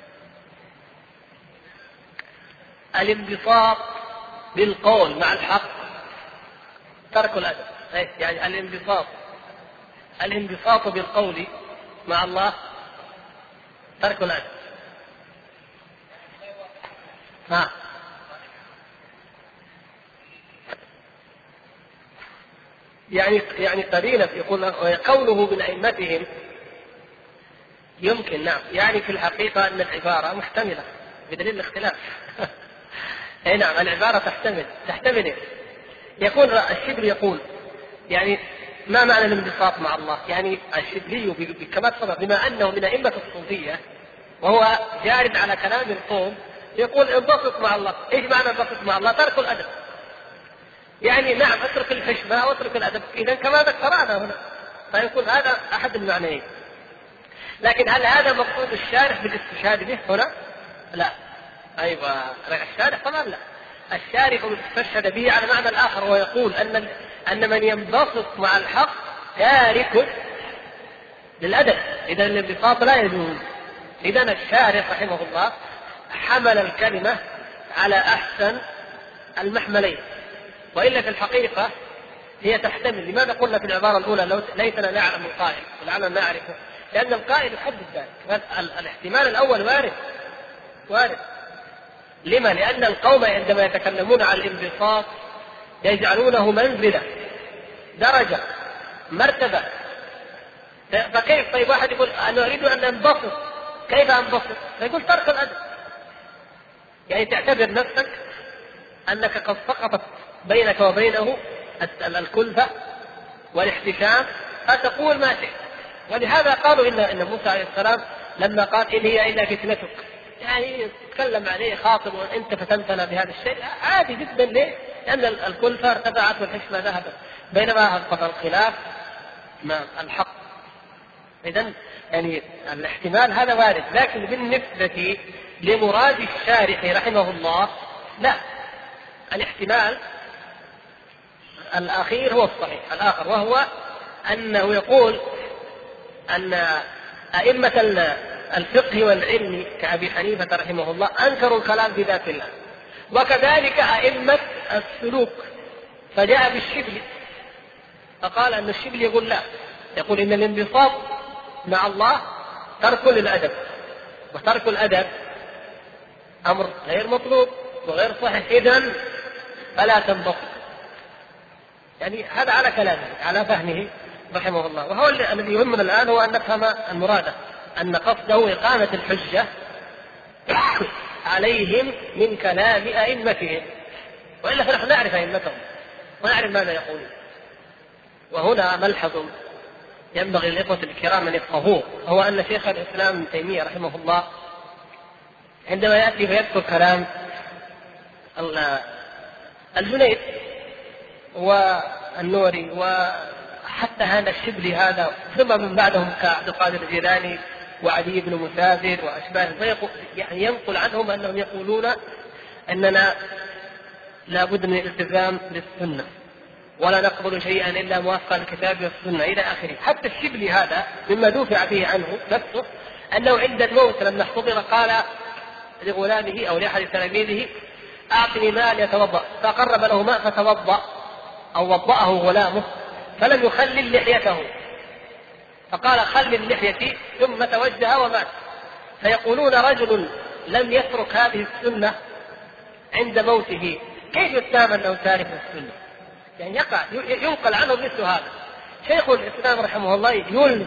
D: الانبساط بالقول مع الحق ترك الأدب. يعني الانبساط بالقول مع الله ترك الأدب. يعني قرينة يقول قوله من أئمتهم يمكن، نعم، يعني في الحقيقة أن العبارة محتملة بدليل الاختلاف. أي نعم، العبارة تحتمل. يكون الشبلي يقول يعني ما معنى الانبساط مع الله؟ يعني الشبلي كما تفضل بما أنه من أئمة الصوفية وهو جارد على كلام القوم يقول انبسط مع الله. ايش معنى انبسط مع الله؟ ترك الأدب. يعني نعم، اترك الحشمة او اترك الأدب، إذا كما ذكرنا هنا، فيقول هذا أحد المعنيين. لكن هل هذا مقصود الشارح بالاستشهاد به هنا؟ لا. أيوة، الشارح طبعا لا. الشارح استشهد به على معنى الآخر، ويقول أن من ينبسط مع الحق تارك للأدب، إذا الانبساط لا يجوز. إذا الشارح رحمه الله حمل الكلمة على أحسن المحملين، وإلا في الحقيقة هي تحتمل. لماذا قلنا في العبارة الأولى ليتنا نعلم القائل ولعلنا نعرفه؟ لأن القائل يحدد ذلك. الاحتمال الأول وارد. لما؟ لأن القوم عندما يتكلمون عن الانبساط يجعلونه منزلة، درجة، مرتبة. فكيف طيب واحد يقول أنا أريد أن أنبسط، كيف أنبسط؟ فيقول ترك الأدب. يعني تعتبر نفسك أنك قد سقطت بينك وبينه الكلفة والاحتشام، فتقول ما شئت. ولهذا قالوا إن موسى عليه السلام لما قال إن هي إلا فتنتك، يعني تكلم عليه خاطب وأنت فتنتنا بهذا الشيء، عادي جدا. ليه؟ لأن الكلفة ارتفعت والحشمة ذهبت، بينما أسقط الخلاف مع الحق. إذن يعني الاحتمال هذا وارد، لكن بالنسبة لمراد الشارح رحمه الله لا، الاحتمال الأخير هو الصحيح الآخر، وهو أنه يقول أن أئمة الفقه والعلم كأبي حنيفة رحمه الله أنكروا الكلام بذات الله، وكذلك أئمة السلوك. فجاء بالشبلي فقال أن الشبلي يقول لا، يقول إن الانبساط مع الله ترك للأدب، وترك الأدب أمر غير مطلوب وغير صحيح، إذن فلا تنبسط. يعني هذا على كلامه، على فهمه رحمه الله. وهو الذي يهمنا الآن هو أن نفهم المراد، أن قصده إقامة الحجة عليهم من كلام أئمتهم، وإلا فنحن نعرف أئمتهم ونعرف ماذا يقولون. وهنا ملحظ ينبغي للإخوة الكرام أن يفقهوه، هو أن شيخ الإسلام ابن تيمية رحمه الله عندما يأتي فيذكر كلام الجنيد والنوري وحتى هذا الشبلي هذا، ثم من بعدهم كعبد القادر الجيلاني وعلي بن مسافر وأشباههم، يعني ينقل عنهم أنهم يقولون أننا لا بد من الالتزام بالسنة ولا نقبل شيئا إلا موافقا للكتاب والسنة إلى آخره. حتى الشبلي هذا مما دفع به عنه نفسه أنه عند الموت لما احتضر قال لغلامه أو لأحد تلاميذه أعطني ماء يتوضأ، فقرب له ماء فتوضأ أو وضأه غلامه فلم يخلل لحيته، فقال خلل لحيتي ثم توجه ومات. فيقولون رجل لم يترك هذه السنة عند موته كيف يتهم أنه تارك السنة؟ يعني ينقل عنه مثل هذا. شيخ الإسلام رحمه الله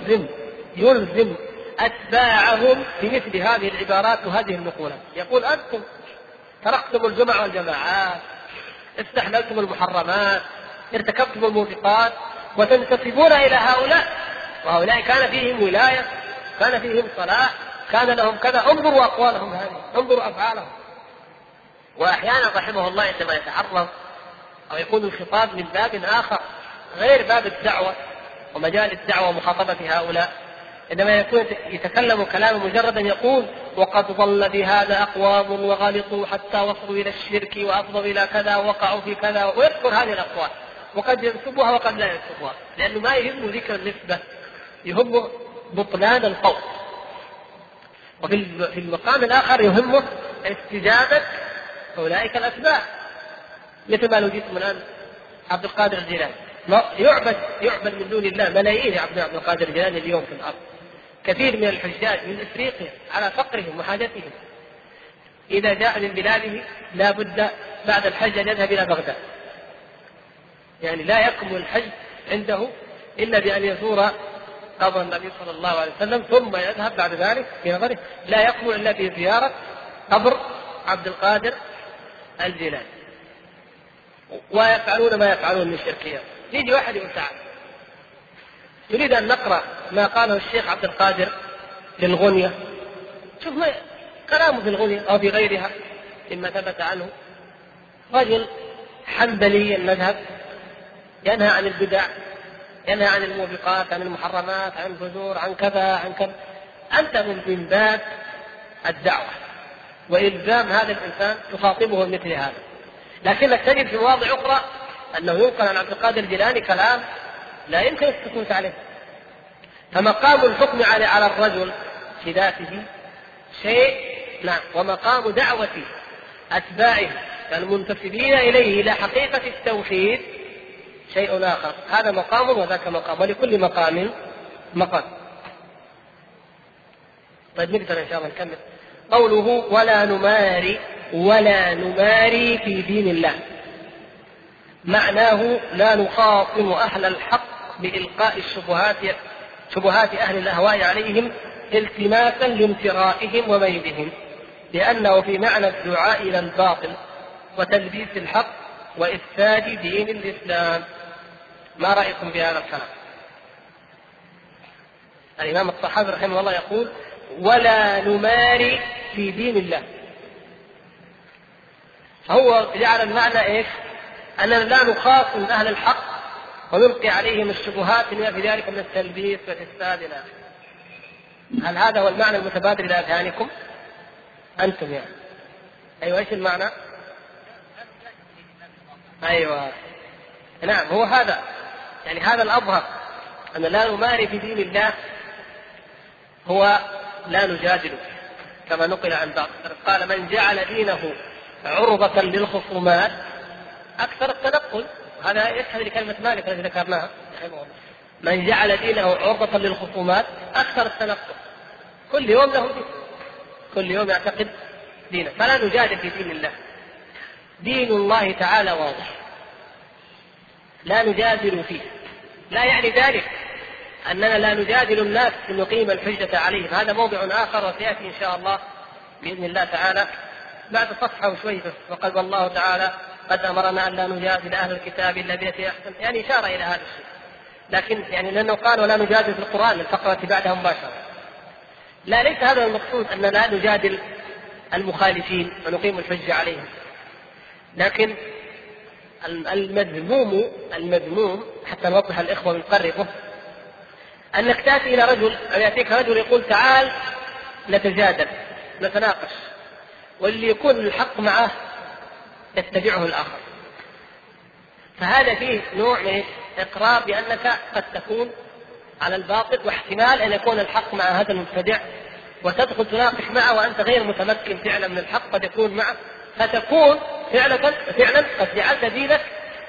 D: يلزم أتباعهم بمثل هذه العبارات وهذه النقولات. يقول أنتم تركتم الجمع والجماعات، استحللتم المحرمات، ارتكبتم الموبقات، وتنتسبون إلى هؤلاء، وهؤلاء كان فيهم ولاية، كان فيهم صلاح، كان لهم كذا. انظروا أقوالهم هذه، انظروا أفعالهم. وأحيانا رحمه الله عندما يتعرض أو يكون الخطاب من باب آخر غير باب الدعوة ومجال الدعوة ومخاطبة هؤلاء، عندما يكون يتكلم كلاما مجردا يقول وقد ضل بهذا أقوام وغلطوا حتى وصلوا إلى الشرك وأفضوا إلى كذا ووقعوا في كذا، ويذكر هذه الأقوال وقد ينسبها وقد لا ينسبها، لأنه ما يهم ذكر النسبة، يهم بطلان القول. وفي المقام الآخر يهمه استجابة أولئك الأتباع، مثل ما نجيتم الآن عبد القادر الجيلاني يعبد من دون الله ملايين يا عبد القادر الجيلاني اليوم في الأرض. كثير من الحجاج من إفريقيا على فقرهم وحاجتهم إذا جاء من بلاده لا بد بعد الحج أن يذهب إلى بغداد، يعني لا يكمل الحج عنده إلا بأن يزور قبر النبي صلى الله عليه وسلم، ثم يذهب بعد ذلك في نظره لا يكمل إلا بزيارة قبر عبد القادر الجيلاني. ويفعلون ما يفعلون من شركيات. يجي واحد يقول تعال يريد أن نقرأ ما قاله الشيخ عبد القادر للغنية، شوف ما كلامه في الغنية أو في غيرها مما ثبت عنه. رجل حنبلي المذهب ينهى عن البدع، ينهى عن الموبقات، عن المحرمات، عن الفجور، عن كذا عن كذا. أنت من باب الدعوة وإلزام هذا الإنسان تخاطبه مثل هذا، لكنك تجد في مواضع أخرى أنه ينقل عن عبد القادر الجيلاني كلام لا يمكن السكوت عليه. فمقام الحكم على الرجل في ذاته شيء، نعم، ومقام دعوة أتباعه المنتسبين إليه إلى حقيقة التوحيد شيء آخر. هذا مقام وذاك مقام، ولكل مقام مقام. طيب نقدر إن شاء الله نكمل. قوله ولا نماري في دين الله، معناه لا نخاصم أهل الحق بإلقاء شبهات أهل الأهواء عليهم التماسا لامترائهم وميلهم، لأنه في معنى الدعاء إلى الباطل وتلبيس الحق وإفساد دين الإسلام. ما رأيكم بهذا الكلام؟ الإمام الطحاوي رحمه الله يقول ولا نماري في دين الله، فهو جعل المعنى إيش؟ أننا لا نخاصم أهل الحق ونلقي عليهم الشبهات بما في ذلك من التلبيس والإفساد إلى آخره. هل هذا هو المعنى المتبادر إلى أذهانكم أنتم يعني؟ أيوة، إيش المعنى؟ أيوة نعم، هو هذا، يعني هذا الأظهر أن لا نماري في دين الله هو لا نجادل، كما نقل عن بعض. قال من جعل دينه عرضة للخصومات أكثر التنقل، هذا يشهد لكلمة مالك التي ذكرناها. من جعل دينه عرضة للخصومات أكثر التنقل، كل يوم له دين، كل يوم يعتقد دينه. فلا نجادل في دين الله، دين الله تعالى واضح لا نجادل فيه. لا يعني ذلك أننا لا نجادل الناس لنقيم الحجة عليهم، هذا موضع آخر وسيأتي إن شاء الله بإذن الله تعالى بعد صفحة وشوي. وقال والله تعالى قد أمرنا أن لا نجادل أهل الكتاب إلا بالتي أحسن، يعني إشارة إلى هذا الشيء، لكن يعني لأنه قال ولا نجادل في القرآن الفقرة بعدها مباشرة. لا، ليس هذا المقصود أن لا نجادل المخالفين ونقيم الحجة عليهم، لكن المذموم حتى نوضح الإخوة ونقربه أنك تأتي إلى رجل أو يأتيك رجل يقول تعال نتجادل نتناقش، واللي يكون الحق معه يتبعه الآخر، فهذا فيه نوع من إقرار بأنك قد تكون على الباطل، واحتمال أن يكون الحق مع هذا المبتدع، وتدخل تناقش معه وأنت غير متمكن فعلا من الحق، قد يكون معه، فتكون فعلا قد جعلت دينك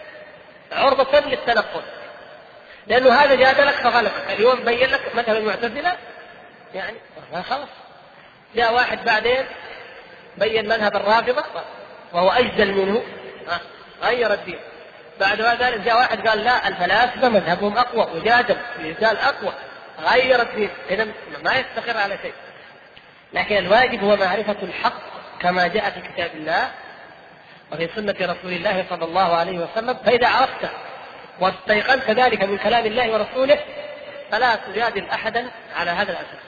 D: عرضة للتنقل، لأنه هذا جادلك فغلبك. اليوم بين لك مثل المعتزلة يعني خلاص، جاء واحد بعدين بين مذهب الرافضة وهو أجدل منه غير الدين. بعد ذلك جاء واحد قال لا الفلاسفة مذهبهم أقوى، وجادل يزال أقوى، غير الدين. إذا ما يستقر على شيء. لكن الواجب هو معرفة الحق كما جاء في كتاب الله وفي سنة رسول الله صلى الله عليه وسلم. فإذا عرفت واستيقنت ذلك من كلام الله ورسوله فلا تجادل أحدا على هذا الأساس.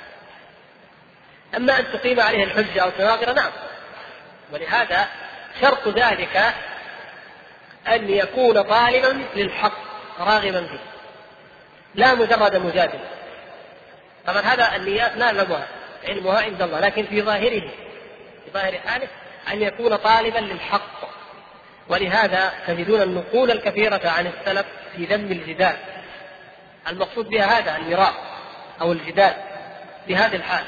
D: أما أن تقيم عليه الحجة أو تناظر، نعم، ولهذا شرط ذلك أن يكون طالبا للحق راغبا فيه، لا مجرد مجادل. طبعا هذا النيات لا علمها عند الله، لكن في ظاهر حاله أن يكون طالبا للحق. ولهذا تجدون النقول الكثيرة عن السلف في ذم الجدال، المقصود بها هذا المراء أو الجدال بهذه الحال.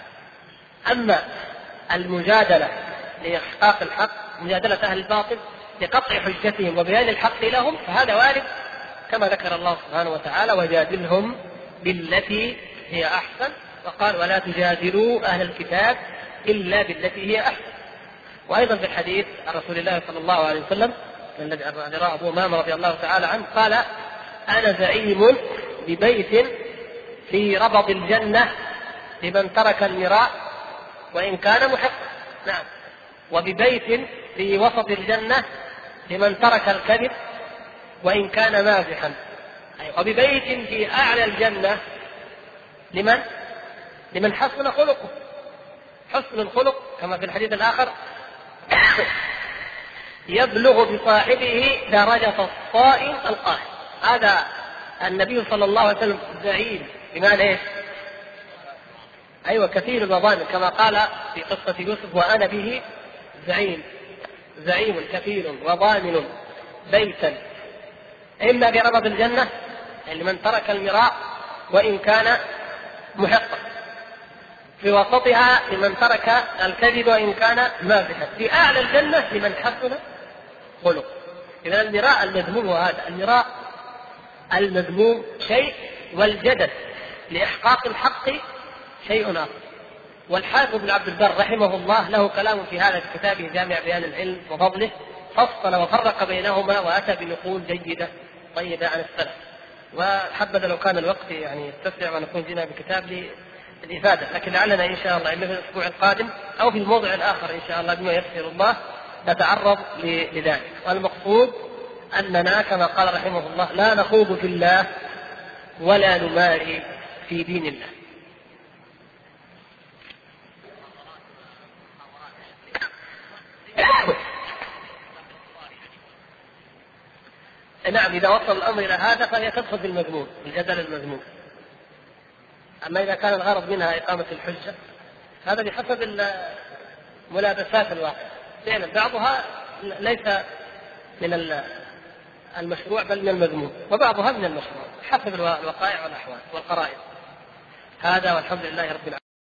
D: أما المجادلة لإحقاق الحق، مجادلة أهل الباطل لقطع حجتهم وبيان الحق لهم، فهذا وارد كما ذكر الله سبحانه وتعالى: وجادلهم بالتي هي أحسن، وقال: ولا تجادلوا أهل الكتاب إلا بالتي هي أحسن. وأيضا في الحديث عن رسول الله صلى الله عليه وسلم الذي رواه أبو أمامة رضي الله تعالى عنه قال: أنا زعيم ببيت في ربض الجنة لمن ترك المراء وإن كان محقا. نعم، وببيت في وسط الجنة لمن ترك الكذب وإن كان مازحا، وببيت في أعلى الجنة لمن حسن خلقه. حسن الخلق كما في الحديث الآخر يبلغ بصاحبه درجة الصائم القائم. هذا النبي صلى الله عليه وسلم زعيم بمعنى ايش؟ أيوة، كثير الوضامن، كما قال في قصة يوسف: وأنا به زعيم كثير وضامن بيتا إما بربض الجنة لمن ترك المراء وإن كان محقا، في وسطها لمن ترك الكذب وإن كان مازحا، في أعلى الجنة لمن حسن خلق. إذا المراء المذموم هذا، المراء المذموم شيء، والجدل لإحقاق الحق شيء آخر. والحافظ ابن عبد البر رحمه الله له كلام في هذا في كتابه جامع بيان العلم وفضله، فصل وفرق بينهما وأتى بنقول جيدة طيبة عن السلف. وحبذا لو كان الوقت يعني يتسع ونكون جينا بكتاب للإفادة، لكن لعلنا إن شاء الله إما في الأسبوع القادم أو في الموضع الآخر إن شاء الله بما يسر الله نتعرض لذلك. والمقصود أننا كما قال رحمه الله لا نخوض في الله ولا نماري في دين الله. نعم، إذا وصل الأمر إلى هذا فهي تدخل في المذموم، الجدل المذموم. أما إذا كان الغرض منها إقامة الحجة هذا بحسب ملابسات الواقع. فعلا بعضها ليس من المشروع بل من المذموم، وبعضها من المشروع حسب الوقائع والأحوال والقرائن. هذا والحمد لله رب العالمين.